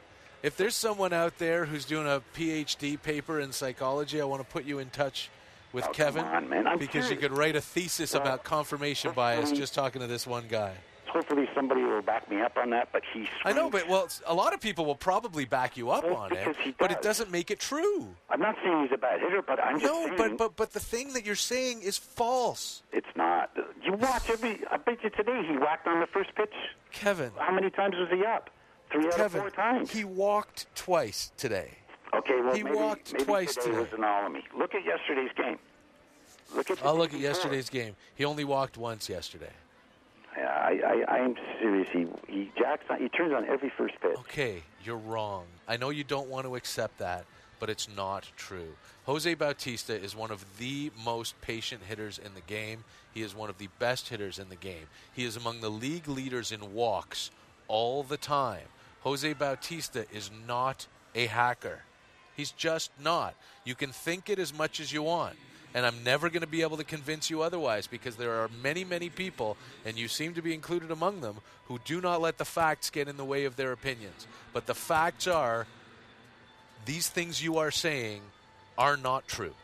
If there's someone out there who's doing a P H D paper in psychology, I want to put you in touch with oh, Kevin come on, man. I'm because serious. you could write a thesis Well, about confirmation bias just talking to this one guy. Hopefully somebody will back me up on that, but he I know, but well, a lot of people will probably back you up well, on it, he but does. it doesn't make it true. I'm not saying he's a bad hitter, but I'm just no, saying... but, but but the thing that you're saying is false. It's not. You watch every... I bet you today he whacked on the first pitch. Kevin. How many times was he up? Three out Kevin, of four times. He walked twice today. Okay, well, he maybe, walked maybe twice today today. was an anomaly. Look at yesterday's game. Look at I'll look at before. yesterday's game. He only walked once yesterday. Yeah, I, I, I'm serious. He, he jacks on, he turns on every first pitch. Okay, you're wrong. I know you don't want to accept that, but it's not true. Jose Bautista is one of the most patient hitters in the game. He is one of the best hitters in the game. He is among the league leaders in walks all the time. Jose Bautista is not a hacker. He's just not. You can think it as much as you want. And I'm never going to be able to convince you otherwise because there are many, many people, and you seem to be included among them, who do not let the facts get in the way of their opinions. But the facts are, these things you are saying are not true.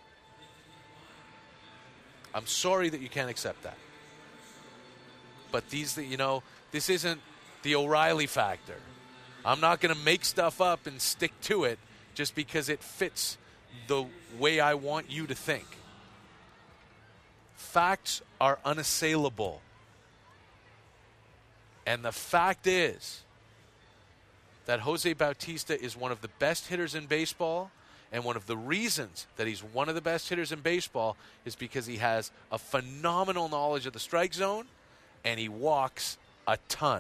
I'm sorry that you can't accept that. But these, you know, this isn't the O'Reilly factor. I'm not going to make stuff up and stick to it just because it fits the way I want you to think. Facts are unassailable. And the fact is that Jose Bautista is one of the best hitters in baseball, and one of the reasons that he's one of the best hitters in baseball is because he has a phenomenal knowledge of the strike zone, and he walks a ton.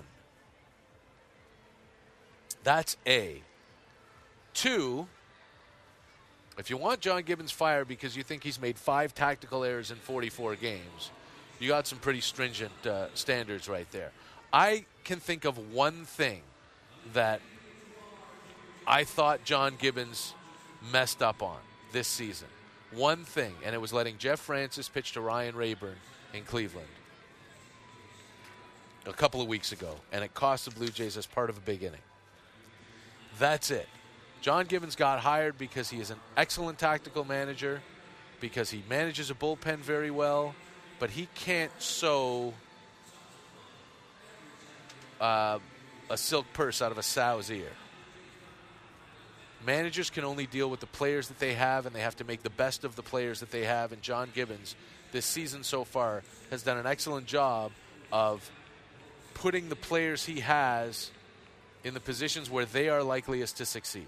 That's A. Two, if you want John Gibbons fired because you think he's made five tactical errors in forty-four games, you got some pretty stringent uh, standards right there. I can think of one thing that I thought John Gibbons messed up on this season. One thing, and it was letting Jeff Francis pitch to Ryan Rayburn in Cleveland a couple of weeks ago, and it cost the Blue Jays as part of a big inning. That's it. John Gibbons got hired because he is an excellent tactical manager, because he manages a bullpen very well, but he can't sew uh, a silk purse out of a sow's ear. Managers can only deal with the players that they have, and they have to make the best of the players that they have, and John Gibbons, this season so far, has done an excellent job of putting the players he has in the positions where they are likeliest to succeed.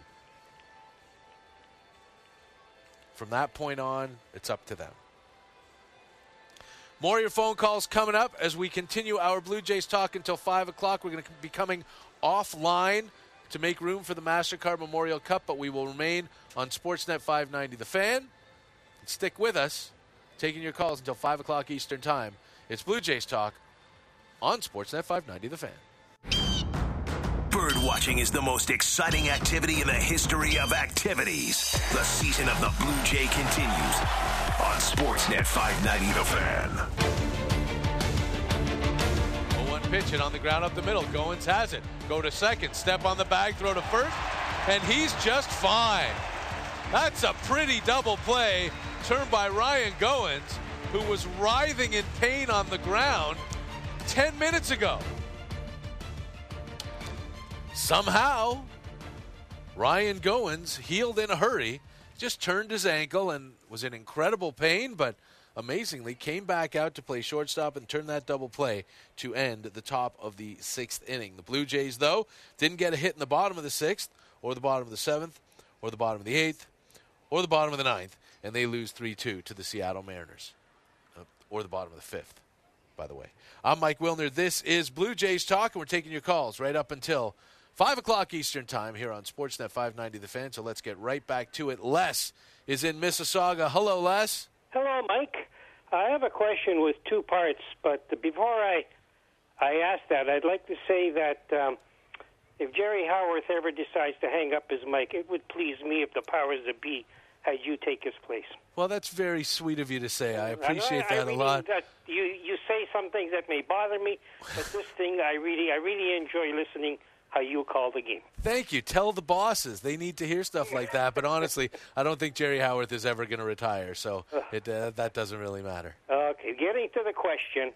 From that point on, it's up to them. More of your phone calls coming up as we continue our Blue Jays talk until five o'clock. We're going to be coming offline to make room for the MasterCard Memorial Cup, but we will remain on Sportsnet five ninety The Fan. Stick with us, taking your calls until five o'clock Eastern Time. It's Blue Jays talk on Sportsnet five ninety The Fan. Bird watching is the most exciting activity in the history of activities. The season of the Blue Jay continues on Sportsnet five ninety The Fan. oh one pitch and on the ground up the middle. Goins has it. Go to second. Step on the bag. Throw to first. And he's just fine. That's a pretty double play turned by Ryan Goins, who was writhing in pain on the ground ten minutes ago. Somehow, Ryan Goins healed in a hurry, just turned his ankle and was in incredible pain, but amazingly came back out to play shortstop and turn that double play to end the top of the sixth inning. The Blue Jays, though, didn't get a hit in the bottom of the sixth, or the bottom of the seventh, or the bottom of the eighth, or the bottom of the ninth, and they lose three two to the Seattle Mariners, uh, or the bottom of the fifth, by the way. I'm Mike Wilner. This is Blue Jays Talk, and we're taking your calls right up until five o'clock Eastern Time here on Sportsnet five ninety The Fan, so let's get right back to it. Les is in Mississauga. Hello, Les. Hello, Mike. I have a question with two parts, but before I I ask that, I'd like to say that um, if Jerry Howarth ever decides to hang up his mic, it would please me if the powers that be had you take his place. Well, that's very sweet of you to say. I appreciate I, I that really, a lot. That you you say some things that may bother me, but this thing I really I really enjoy listening how you call the game. Thank you. Tell the bosses. They need to hear stuff like that. But honestly, I don't think Jerry Howarth is ever going to retire, so it uh, that doesn't really matter. Okay, getting to the question.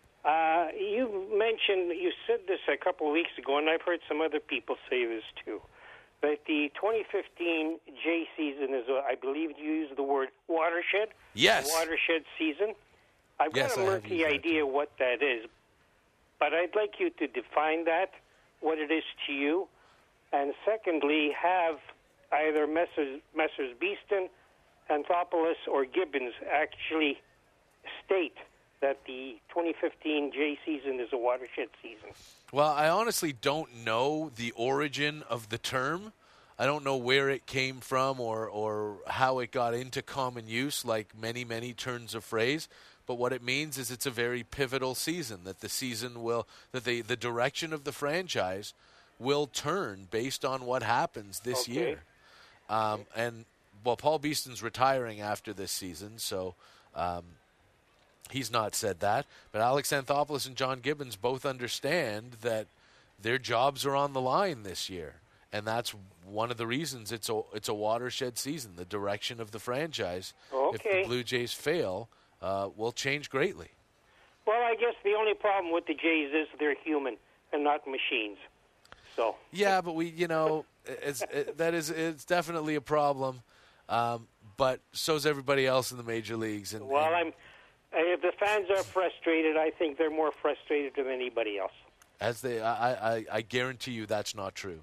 Uh, you mentioned, you said this a couple of weeks ago, and I've heard some other people say this too, that the twenty fifteen J season is, a, I believe you used the word watershed. Yes. A watershed season. I've got Yes, a I have murky used that idea what that is, but I'd like you to define that, what it is to you, and secondly, have either Messrs. Messrs. Beeston, Anthopoulos, or Gibbons actually state that the twenty fifteen J season is a watershed season. Well, I honestly don't know the origin of the term. I don't know where it came from or, or how it got into common use, like many, many turns of phrase. But what it means is it's a very pivotal season, that the season will, that the, the direction of the franchise will turn based on what happens this Okay. year. Um, and, well, Paul Beeston's retiring after this season, so um, he's not said that. But Alex Anthopoulos and John Gibbons both understand that their jobs are on the line this year. And that's one of the reasons it's a, it's a watershed season. The direction of the franchise, if Okay. the Blue Jays fail, uh, will change greatly. Well, I guess the only problem with the Jays is they're human and not machines. So Yeah, but we, you know, it's, it, that is it's definitely a problem. Um, but so's everybody else in the major leagues. And, Well, and I'm. If the fans are frustrated, I think they're more frustrated than anybody else. as they, I, I, I guarantee you that's not true.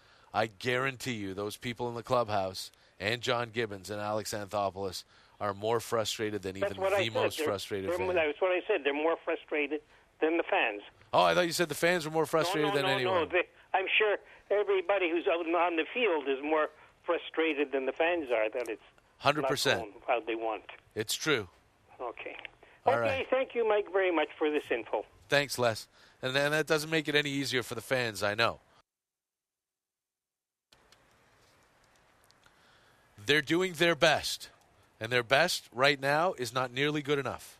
I guarantee you those people in the clubhouse and John Gibbons and Alex Anthopoulos are more frustrated than That's even what I the said. most They're- frustrated they're- fan. That's what I said. They're more frustrated than the fans. Oh, I thought you said the fans were more frustrated no, no, than no, anyone. No, they, I'm sure everybody who's out on the field is more frustrated than the fans are that it's one hundred not percent. going how they want. It's true. Okay. All okay, right. thank you, Mike, very much for this info. Thanks, Les. And then that doesn't make it any easier for the fans, I know. They're doing their best, and their best right now is not nearly good enough.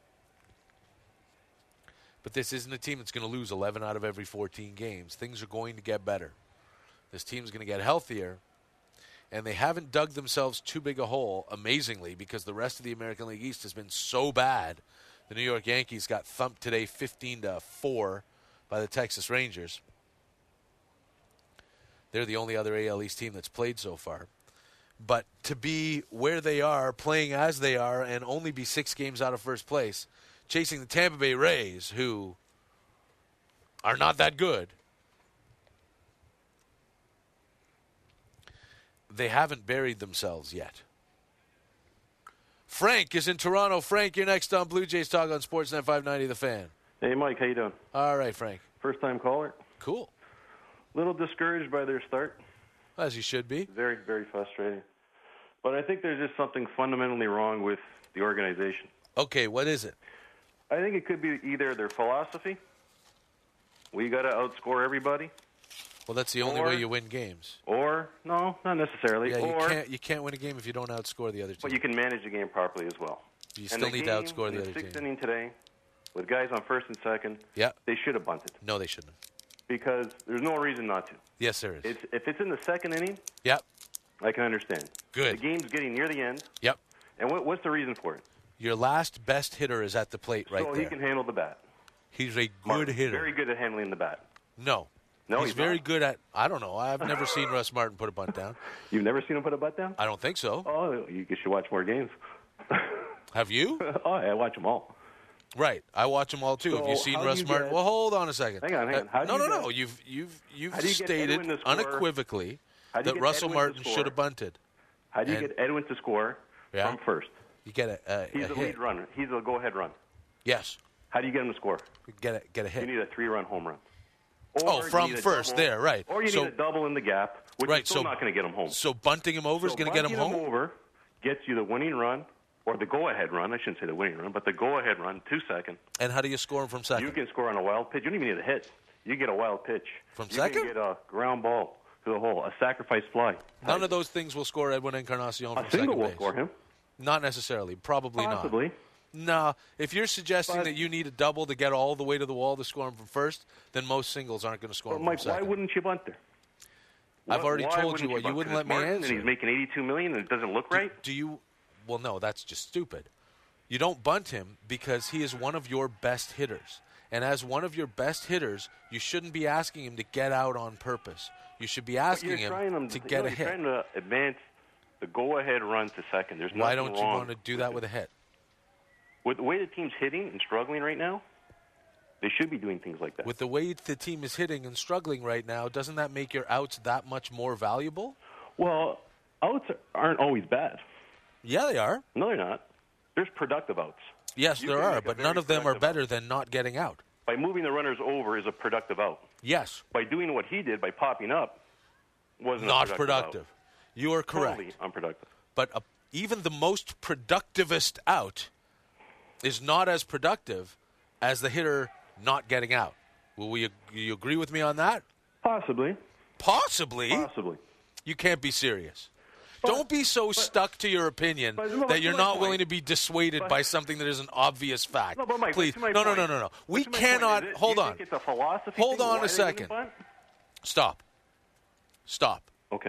But this isn't a team that's going to lose eleven out of every fourteen games. Things are going to get better. This team's going to get healthier, and they haven't dug themselves too big a hole, amazingly, because the rest of the American League East has been so bad. The New York Yankees got thumped today fifteen to four by the Texas Rangers. They're the only other A L East team that's played so far. But to be where they are, playing as they are, and only be six games out of first place, chasing the Tampa Bay Rays, who are not that good, they haven't buried themselves yet. Frank is in Toronto. Frank, you're next on Blue Jays Talk on Sportsnet five ninety The Fan. Hey, Mike, how you doing? All right, Frank. First-time caller. Cool. Little discouraged by their start. As you should be. Very, very frustrating. But I think there's just something fundamentally wrong with the organization. Okay, what is it? I think it could be either their philosophy. We got to outscore everybody. Well, that's the only Or- way you win games. Or, no, not necessarily. Yeah, you or, can't you can't win a game if you don't outscore the other team. but you can manage the game properly as well. You And still the need to game outscore the in other sixth team. inning today, with guys on first and second, Yeah. they should have bunted. No, they shouldn't have. Because there's no reason not to. Yes, there is. It's, if it's in the second inning, Yep. I can understand. Good. The game's getting near the end. Yep. And what, what's the reason for it? Your last best hitter is at the plate right so there. he can handle the bat. He's a good Martin's hitter. Very good at handling the bat. No. No, he's, he's very not. good at. I don't know. I've never seen Russ Martin put a bunt down. You've never seen him put a butt down? I don't think so. Oh, you should watch more games. Have you? oh, I watch them all. Right. I watch them all too. So Have you seen how do Russ you Martin? get- Well, hold on a second. Hang on, hang on. Uh, How do no, you no, get- no. You've you've you've How do you get stated Edwin to score? unequivocally How do you that get Russell Edwin to Martin score? should have bunted. How do you And- get Edwin to score Yeah. from first? You get a, a, He's a the hit. lead runner. He's a go-ahead run. Yes. How do you get him to score? Get a get a hit. You need a three-run home run. Oh, you from need a first double- there, right. Or you So- need a double in the gap, which right. is still so not going to get him home. So bunting him over is So going to get him bunting home. over gets you the winning run, or the go-ahead run. I shouldn't say the winning run, but the go-ahead run, two second. And how do you score him from second? You can score on a wild pitch. You don't even need a hit. You get a wild pitch. From you second? can get a ground ball. to the hole, a sacrifice fly. None of those things will score Edwin Encarnacion from A single second will base. score him. Not necessarily. Probably Possibly. not. Nah. If you're suggesting But- that you need a double to get all the way to the wall to score him from first, then most singles aren't going to score But him Mike, from why second. wouldn't you bunt there? I've Why- already why told you wouldn't what. You bunt? wouldn't 'Cause let me Martin answer. And he's making eighty-two million dollars and it doesn't look right? Do you? Well, no, that's just stupid. You don't bunt him because he is one of your best hitters. And as one of your best hitters, you shouldn't be asking him to get out on purpose. You should be But asking you're him trying them, to you get know, a you're hit. trying to advance the go-ahead run to second. There's Why nothing don't you wrong want to do that with a hit? With the way the team's hitting and struggling right now, they should be doing things like that. With the way the team is hitting and struggling right now, doesn't that make your outs that much more valuable? Well, outs aren't always bad. Yeah, they are. No, they're not. There's productive outs. Yes, You there can are, make a but very none of them are productive better than not getting out. By moving the runners over is a productive out. Yes. By doing what he did, by popping up, wasn't Not a productive. productive. out. You are correct. Totally unproductive. But uh, even the most productivist out is not as productive as the hitter not getting out. Will we, you agree with me on that? Possibly. Possibly? Possibly. You can't be serious. Don't be so stuck to your opinion but no, that you're to my not point. willing to be dissuaded But- by something that is an obvious fact. No, but Mike, Please, to my no, no, point. no, no, no. We To my cannot. point, is it- Hold do you on. think it's a philosophy Hold thing on why a they second. wouldn't bunt? Stop. Stop. Okay.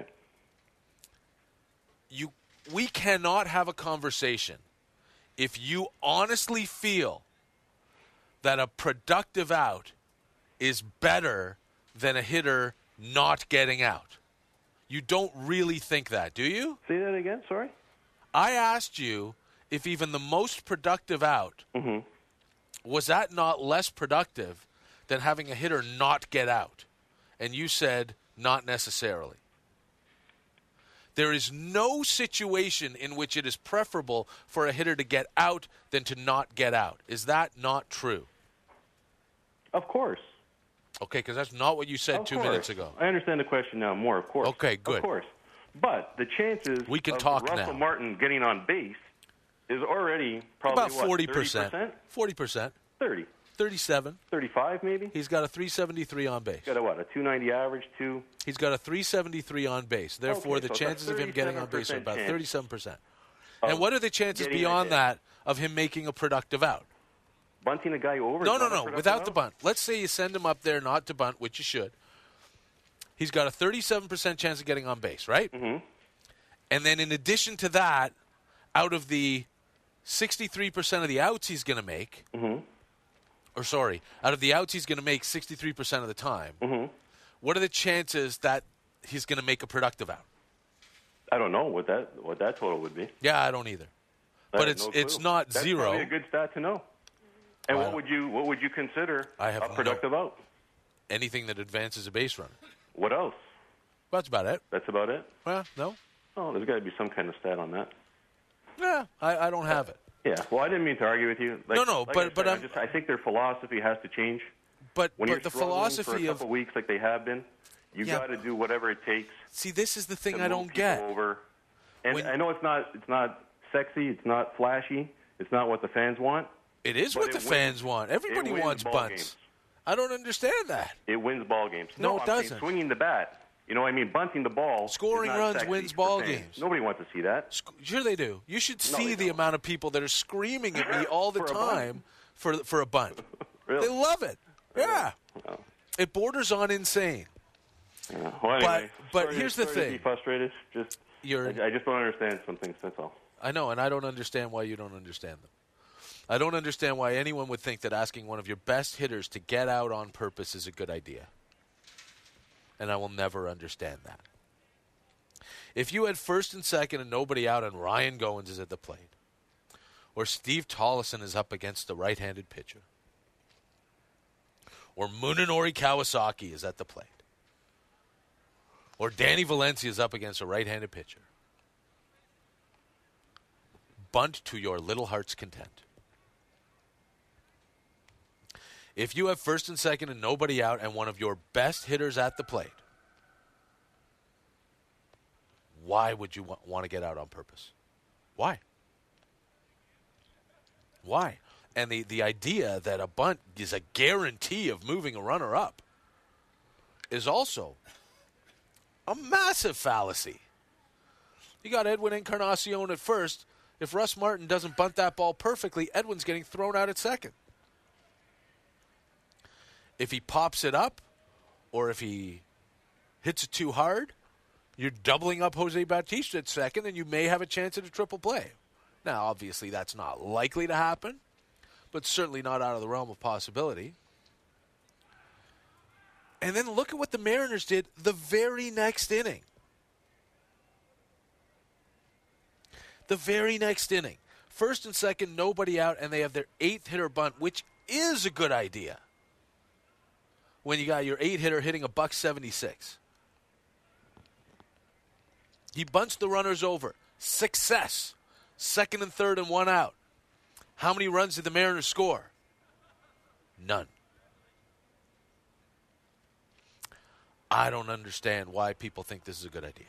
You. We cannot have a conversation if you honestly feel that a productive out is better than a hitter not getting out. You don't really think that, do you? Say that again, sorry? I asked you if even the most productive out, Mm-hmm. was that not less productive than having a hitter not get out? And you said not necessarily. There is no situation in which it is preferable for a hitter to get out than to not get out. Is that not true? Of course. Okay, because that's not what you said Of two course. minutes ago. I understand the question now more, of course. Okay, good. Of course. But the chances We can of talk Russell now. Martin getting on base is already probably About what, forty percent. thirty percent? forty percent. thirty. thirty-seven. thirty-five maybe? He's got a three seventy-three on base. Got a what, a two ninety average, two? He's got a three seventy-three on base. Therefore, Okay, the so it's a chances of him getting on base are thirty-seven percent about chance thirty-seven percent. of And what are the chances getting beyond a hit. that of him making a productive out? Bunting a guy over? No, is no, not a no, productive without the out? bunt. Let's say you send him up there not to bunt, which you should. He's got a thirty-seven percent chance of getting on base, right? Mm-hmm. And then in addition to that, out of the sixty-three percent of the outs he's going to make, Mm-hmm. or sorry, out of the outs he's going to make sixty-three percent of the time, Mm-hmm. what are the chances that he's going to make a productive out? I don't know what that what that total would be. Yeah, I don't either. I But have it's no it's clue. not That's zero. probably a good stat to know. And I what don't- would you what would you consider I have a no- productive out? Anything that advances a base runner. What else? That's about it. That's about it? Well, no. Oh, there's got to be some kind of stat on that. Yeah, I, I don't have it. Yeah. Well, I didn't mean to argue with you. Like, No, no, like but- I said, but I I'm- just I think their philosophy has to change. But When but you're the struggling philosophy for a of couple weeks like they have been, you Yeah. got to do whatever it takes. see, this is the thing to I move don't people get. Over. And When- I know it's not it's not sexy, it's not flashy, it's not what the fans want. It is but what it the wins- fans want. Everybody it wins wants ball bunts. games. I don't understand that. It wins ball games. No, it I'm saying doesn't. Swinging the bat. You know what I mean? Bunting the ball. Scoring is not runs sexy wins for ball fans. games. Nobody wants to see that. Sure they do. You should No, see they the amount of people that are screaming at me all the For a bunt. time for for a bunt. Really? They love it. Yeah. Oh. It borders on insane. Yeah. Well, anyway, But- but sorry to- here's the sorry to thing. be frustrated. Just You're- I, I just don't understand some things. That's all. I know, and I don't understand why you don't understand them. I don't understand why anyone would think that asking one of your best hitters to get out on purpose is a good idea. And I will never understand that. If you had first and second and nobody out and Ryan Goins is at the plate, or Steve Tollison is up against the right-handed pitcher, or Munenori Kawasaki is at the plate, or Danny Valencia is up against a right-handed pitcher, bunt to your little heart's content. If you have first and second and nobody out and one of your best hitters at the plate, why would you wa- want to get out on purpose? Why? Why? And the, the idea that a bunt is a guarantee of moving a runner up is also A massive fallacy. You got Edwin Encarnacion at first. If Russ Martin doesn't bunt that ball perfectly, Edwin's getting thrown out at second. If he pops it up, or if he hits it too hard, you're doubling up Jose Bautista at second, and you may have a chance at a triple play. Now, obviously, that's not likely to happen, but certainly not out of the realm of possibility. And then look at what the Mariners did the very next inning. The very next inning. First and second, nobody out, and they have their eighth hitter bunt, which is a good idea when you got your eight hitter hitting a buck seventy-six. He bunts the runners over. Success. Second and third and one out. How many runs did the Mariners score? None. I don't understand why people think this is a good idea.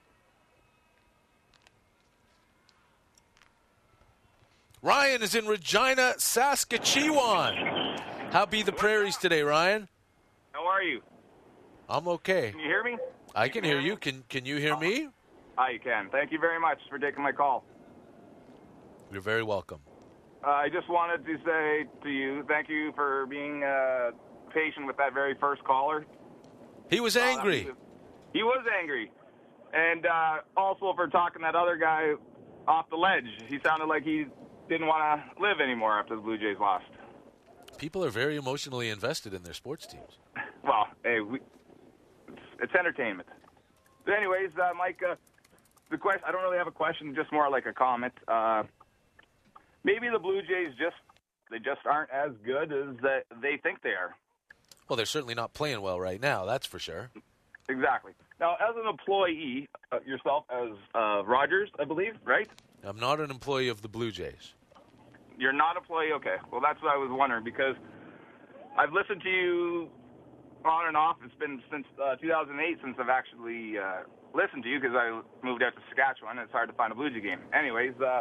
Ryan is in Regina, Saskatchewan. How be the prairies today, Ryan? How are you? I'm okay. Can you hear me? I can hear you. Can Can you hear me? I can. Thank you very much for taking my call. You're very welcome. Uh, I just wanted to say to you, thank you for being uh, patient with that very first caller. He was angry. Uh, he, was, he was angry. And uh, also for talking that other guy off the ledge. He sounded like he didn't want to live anymore after the Blue Jays lost. People are very emotionally invested in their sports teams. Well, hey, we, it's, it's entertainment. But anyways, uh, Mike, uh, the question, I don't really have a question, just more like a comment. Uh, maybe the Blue Jays just they just aren't as good as that they think they are. Well, they're certainly not playing well right now, that's for sure. Exactly. Now, as an employee, uh, yourself as uh, Rogers, I believe, right? I'm not an employee of the Blue Jays. You're not an employee? Okay. Well, that's what I was wondering, because I've listened to you on and off. It's been since uh, two thousand eight since I've actually uh, listened to you, because I moved out to Saskatchewan, and it's hard to find a Blue Jay game. Anyways, uh,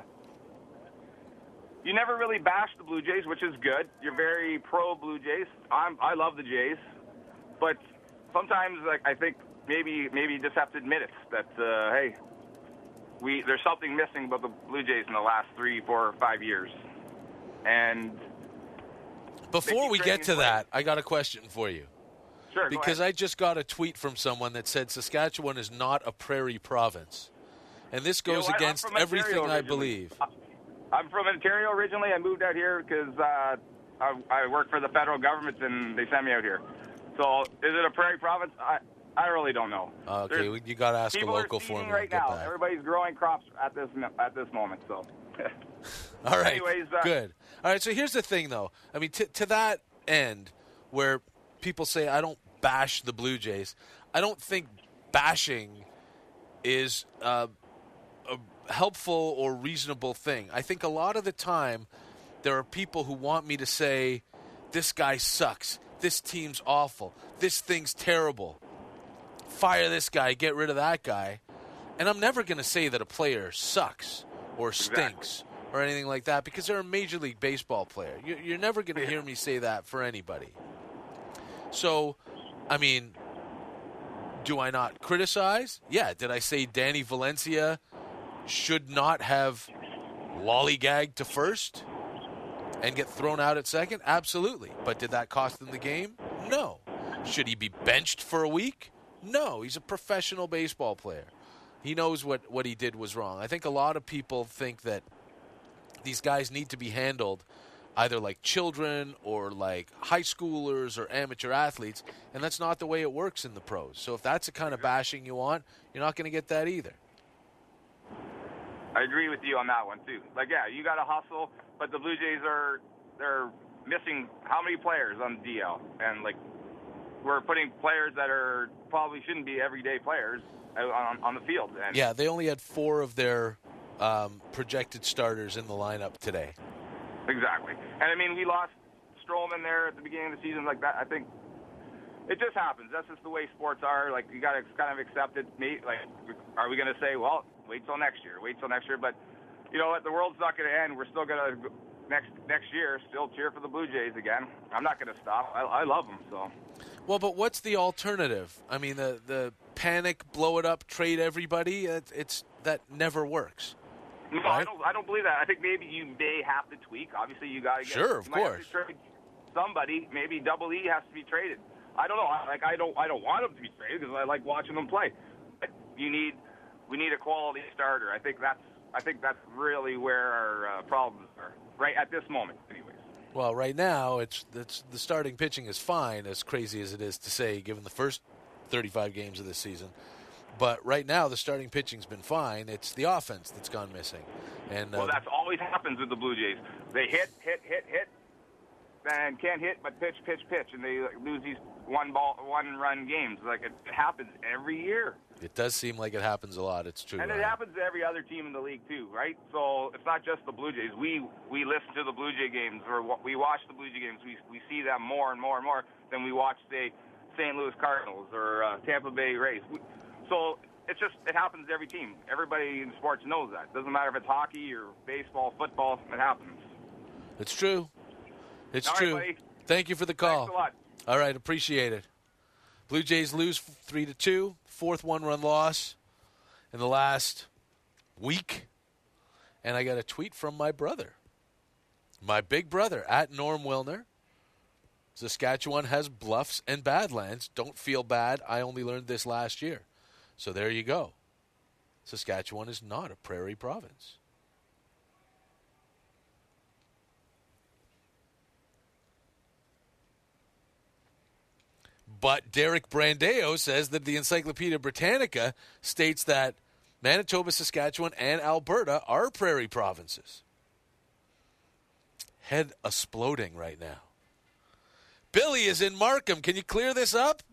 you never really bash the Blue Jays, which is good. You're very pro-Blue Jays. I'm, I love the Jays. But sometimes, like, I think maybe maybe you just have to admit it, that, uh, hey, we there's something missing about the Blue Jays in the last three, four, or five years. And before we get to that, I got a question for you. Sure, because go ahead. I just got a tweet from someone that said Saskatchewan is not a prairie province. And this goes You know, against I'm from everything Ontario I originally. believe. I'm from Ontario originally. I moved out here because uh, I, I work for the federal government, and they sent me out here. So is it a prairie province? I I really don't know. Okay, There's- well, you got to ask a people local are for seeding me. right Get now. back. Everybody's growing crops at this mo- at this moment. So. All right, Anyways, uh, good. All right, so here's the thing, though. I mean, t- to that end, where people say I don't bash the Blue Jays, I don't think bashing is uh, a helpful or reasonable thing. I think a lot of the time there are people who want me to say, this guy sucks, this team's awful, this thing's terrible, fire this guy, get rid of that guy. And I'm never going to say that a player sucks or stinks or anything like that, because they're a Major League Baseball player. You're, you're never going to hear me say that for anybody. So, I mean, do I not criticize? Yeah. Did I say Danny Valencia should not have lollygagged to first and get thrown out at second? Absolutely. But did that cost him the game? No. Should he be benched for a week? No. He's a professional baseball player. He knows what, what he did was wrong. I think a lot of people think that these guys need to be handled either like children or like high schoolers or amateur athletes, and that's not the way it works in the pros. So if that's the kind of bashing you want, you're not going to get that either. I agree with you on that one too. Like, yeah, you got to hustle, but the Blue Jays are they're missing how many players on the D L, and like we're putting players that are probably shouldn't be everyday players out on, on the field. And Yeah, they only had four of their um, projected starters in the lineup today. Exactly. And, I mean, we lost Stroman there at the beginning of the season like that. I think it just happens. That's just the way sports are. Like, you got to kind of accept it. Like, are we going to say, well, wait till next year, wait till next year? But, you know what, the world's not going to end. We're still going to, next next year, still cheer for the Blue Jays again. I'm not going to stop. I, I love them, so. Well, but what's the alternative? I mean, the the panic, blow it up, trade everybody. It's, it's that never works. No, right? I don't. I don't believe that. I think maybe you may have to tweak. Obviously, you got to get. Sure, of you might have course. to trade somebody. Maybe Double E has to be traded. I don't know. I- Like I don't. I don't want them to be traded because I like watching them play. But you need. We need a quality starter. I think that's. I think that's really where our uh, problems are right at this moment. Anyways. Well, right now, it's, it's the starting pitching is fine, as crazy as it is to say, given the first thirty-five games of this season. But right now, the starting pitching's been fine. It's the offense that's gone missing. And uh, Well, that's always happens with the Blue Jays. They hit, hit, hit, hit, and can't hit, but pitch, pitch, pitch, and they like, lose these one ball, one run games. Like it happens every year. it does seem like it happens a lot. It's true. And it Ryan. happens to every other team in the league too, right? So it's not just the Blue Jays. We we listen to the Blue Jay games, or wa- we watch the Blue Jay games. We we see them more and more and more than we watch, say, Saint Louis Cardinals or uh, Tampa Bay Rays. We, so it's just it happens to every team. Everybody in sports knows that. Doesn't matter if it's hockey or baseball, football. It happens. It's true. It's All right, true. buddy. Thank you for the call. Thanks a lot. All right, appreciate it. Blue Jays lose three to two, fourth one-run loss in the last week, and I got a tweet from my brother, my big brother at Norm Wilner. Saskatchewan has bluffs and badlands. Don't feel bad. I only learned this last year. So there you go. Saskatchewan is not a prairie province. But Derek Brandeo says that the Encyclopedia Britannica states that Manitoba, Saskatchewan, and Alberta are prairie provinces. Head exploding right now. Billy is in Markham. Can you clear this up?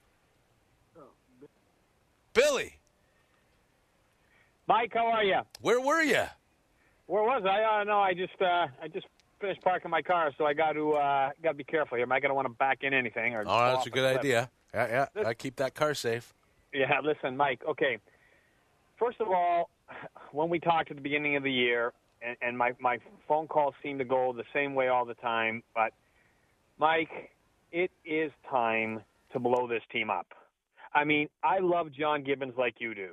Billy. Mike, how are you? Where were you? Where was I? Uh, no, I just uh, I just finished parking my car, so I got to uh, got to be careful here. Am I going to want to back in anything? Or Oh, that's off a the good cliff? idea. Yeah, yeah. I keep that car safe. Yeah, listen, Mike. Okay, first of all, when we talked at the beginning of the year, and, and my my phone calls seem to go the same way all the time, but Mike, it is time to blow this team up. I mean, I love John Gibbons like you do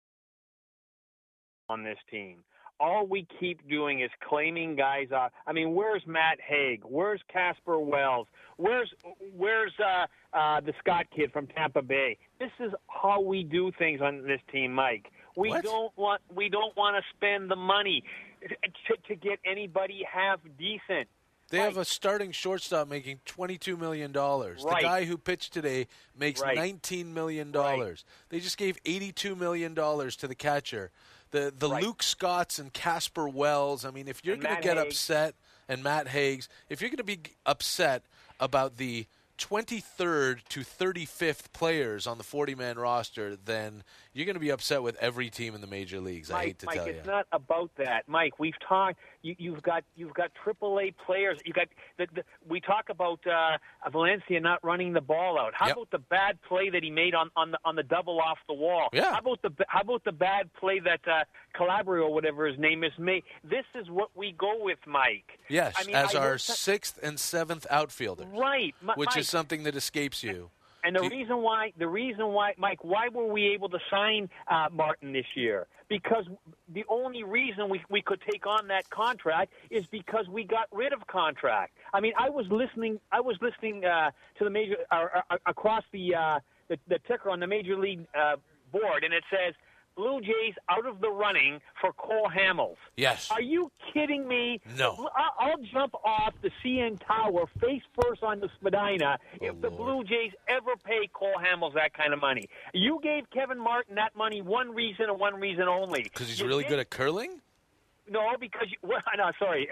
on this team. All we keep doing is claiming guys out. I mean, where's Matt Haig? Where's Casper Wells? Where's where's uh, uh, the Scott kid from Tampa Bay? This is how we do things on this team, Mike. We What? don't want we don't want to spend the money to, to get anybody half decent. They have a starting shortstop making twenty-two million dollars. Right. The guy who pitched today makes Right. nineteen million dollars. They just gave eighty-two million dollars to the catcher. The the Right. Luke Scotts and Casper Wells, I mean, if you're And going to Matt get Haig. upset, and Matt Hagues, if you're going to be g- upset about the twenty-third to thirty-fifth players on the forty-man roster, then you're going to be upset with every team in the major leagues. Mike, I hate to Mike, tell it's you. not about that, Mike. We've talked. You, you've got you've got triple A players. You got the, the, we talk about uh, Valencia not running the ball out. How Yep. about the bad play that he made on, on the on the double off the wall? Yeah. How about the how about the bad play that uh, Calabria or whatever his name is made? This is what we go with, Mike. Yes, I mean, as I our heard some- sixth and seventh outfielders, right, Mi- which Mike. is something that escapes you. And the Do you- reason why, the reason why, Mike, why were we able to sign uh, Martin this year? Because the only reason we we could take on that contract is because we got rid of contract. I mean, I was listening, I was listening uh, to the major uh, uh, across the, uh, the the ticker on the major league uh, board, and it says Blue Jays out of the running for Cole Hamels. Yes. Are you kidding me? No. I- I'll jump off the C N Tower face first on the Spadina if the Blue Jays ever pay Cole Hamels that kind of money. You gave Kevin Martin that money one reason and one reason only. Because he's You really did- good at curling? No, because you, well, no, sorry.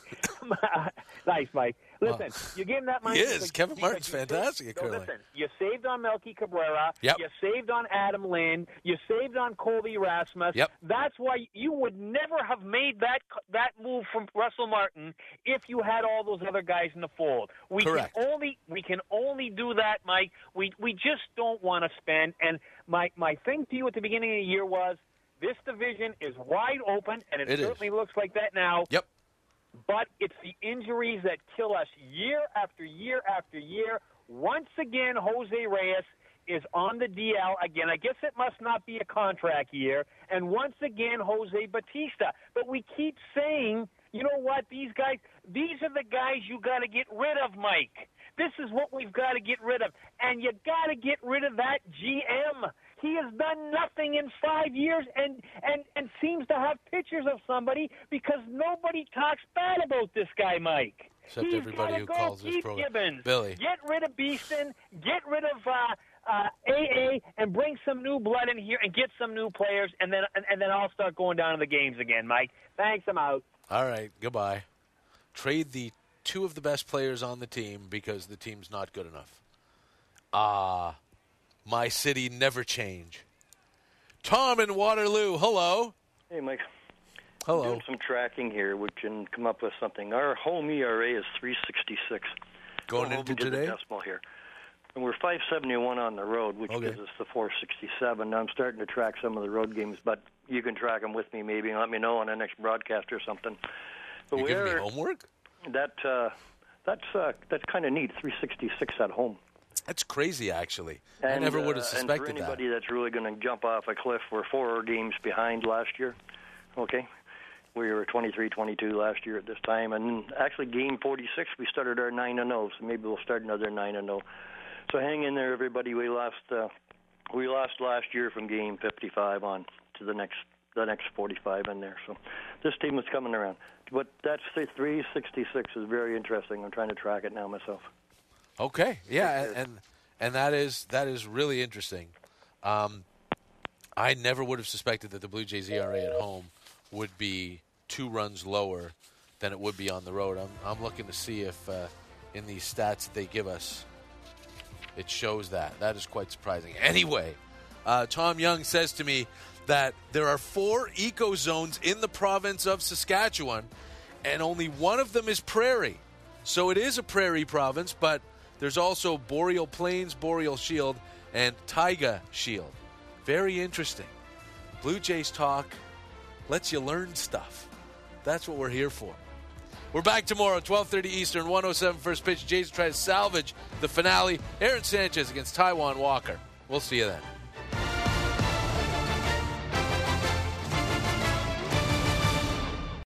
Nice, Mike. Listen, you gave him that money. He is. because- Kevin because Martin's you saved- fantastic at no, curling. Listen, you saved on Melky Cabrera. Yep. You saved on Adam Lind. You saved on Colby Rasmus. Yep. That's why you would never have made that that move from Russell Martin if you had all those other guys in the fold. We Correct. can only we can only do that, Mike. We we just don't want to spend. And my my thing to you at the beginning of the year was this division is wide open, and it, It is. certainly looks like that now. Yep. But it's the injuries that kill us year after year after year. Once again, Jose Reyes is on the D L again. I guess it must not be a contract year. And once again, Jose Bautista. But we keep saying, you know what, these guys, these are the guys you got to get rid of, Mike. This is what we've got to get rid of. And you got to get rid of that G M. He has done nothing in five years and, and, and seems to have pictures of somebody because nobody talks bad about this guy, Mike. Except He's everybody who go calls this Keith program. Gibbons. Billy. Get rid of Beeston. Get rid of uh, uh, A A and bring some new blood in here and get some new players, and then and, and then I'll start going down to the games again, Mike. Thanks, I'm out. All right, goodbye. Trade the two of the best players on the team because the team's not good enough. Ah, my city never change. Tom in Waterloo, hello. Hey, Mike. Hello. I'm doing some tracking here. We can come up with something. Our home E R A is three sixty-six. Going Go into to today? the decimal here. And we're five seventy-one on the road, which Okay. gives us the four sixty-seven. Now I'm starting to track some of the road games, but you can track them with me maybe and let me know on the next broadcast or something. But You're we giving me are, homework? That uh, that's uh, that's kind of neat. three sixty-six at home. That's crazy, actually. And, I never would have uh, suspected and for that. anybody that's really going to jump off a cliff, we're four games behind last year. Okay, we were twenty-three twenty-two last year at this time, and actually game forty-six we started our nine and oh, so maybe we'll start another nine and oh. So hang in there, everybody. We lost uh, we lost last year from game fifty-five on to the next the next forty-five in there. So this team is coming around. But that's three sixty-six is very interesting. I'm trying to track it now myself. Okay, yeah, and, and and that is that is really interesting. Um, I never would have suspected that the Blue Jays E R A at home would be two runs lower than it would be on the road. I'm I'm looking to see if uh, in these stats that they give us, it shows that. That is quite surprising. Anyway, uh, Tom Young says to me that there are four eco zones in the province of Saskatchewan, and only one of them is prairie. So it is a prairie province, but there's also Boreal Plains, Boreal Shield, and Taiga Shield. Very interesting. Blue Jays talk lets you learn stuff. That's what we're here for. We're back tomorrow, twelve thirty Eastern, one oh seven First Pitch. Jays try to salvage the finale. Aaron Sanchez against Taijuan Walker. We'll see you then.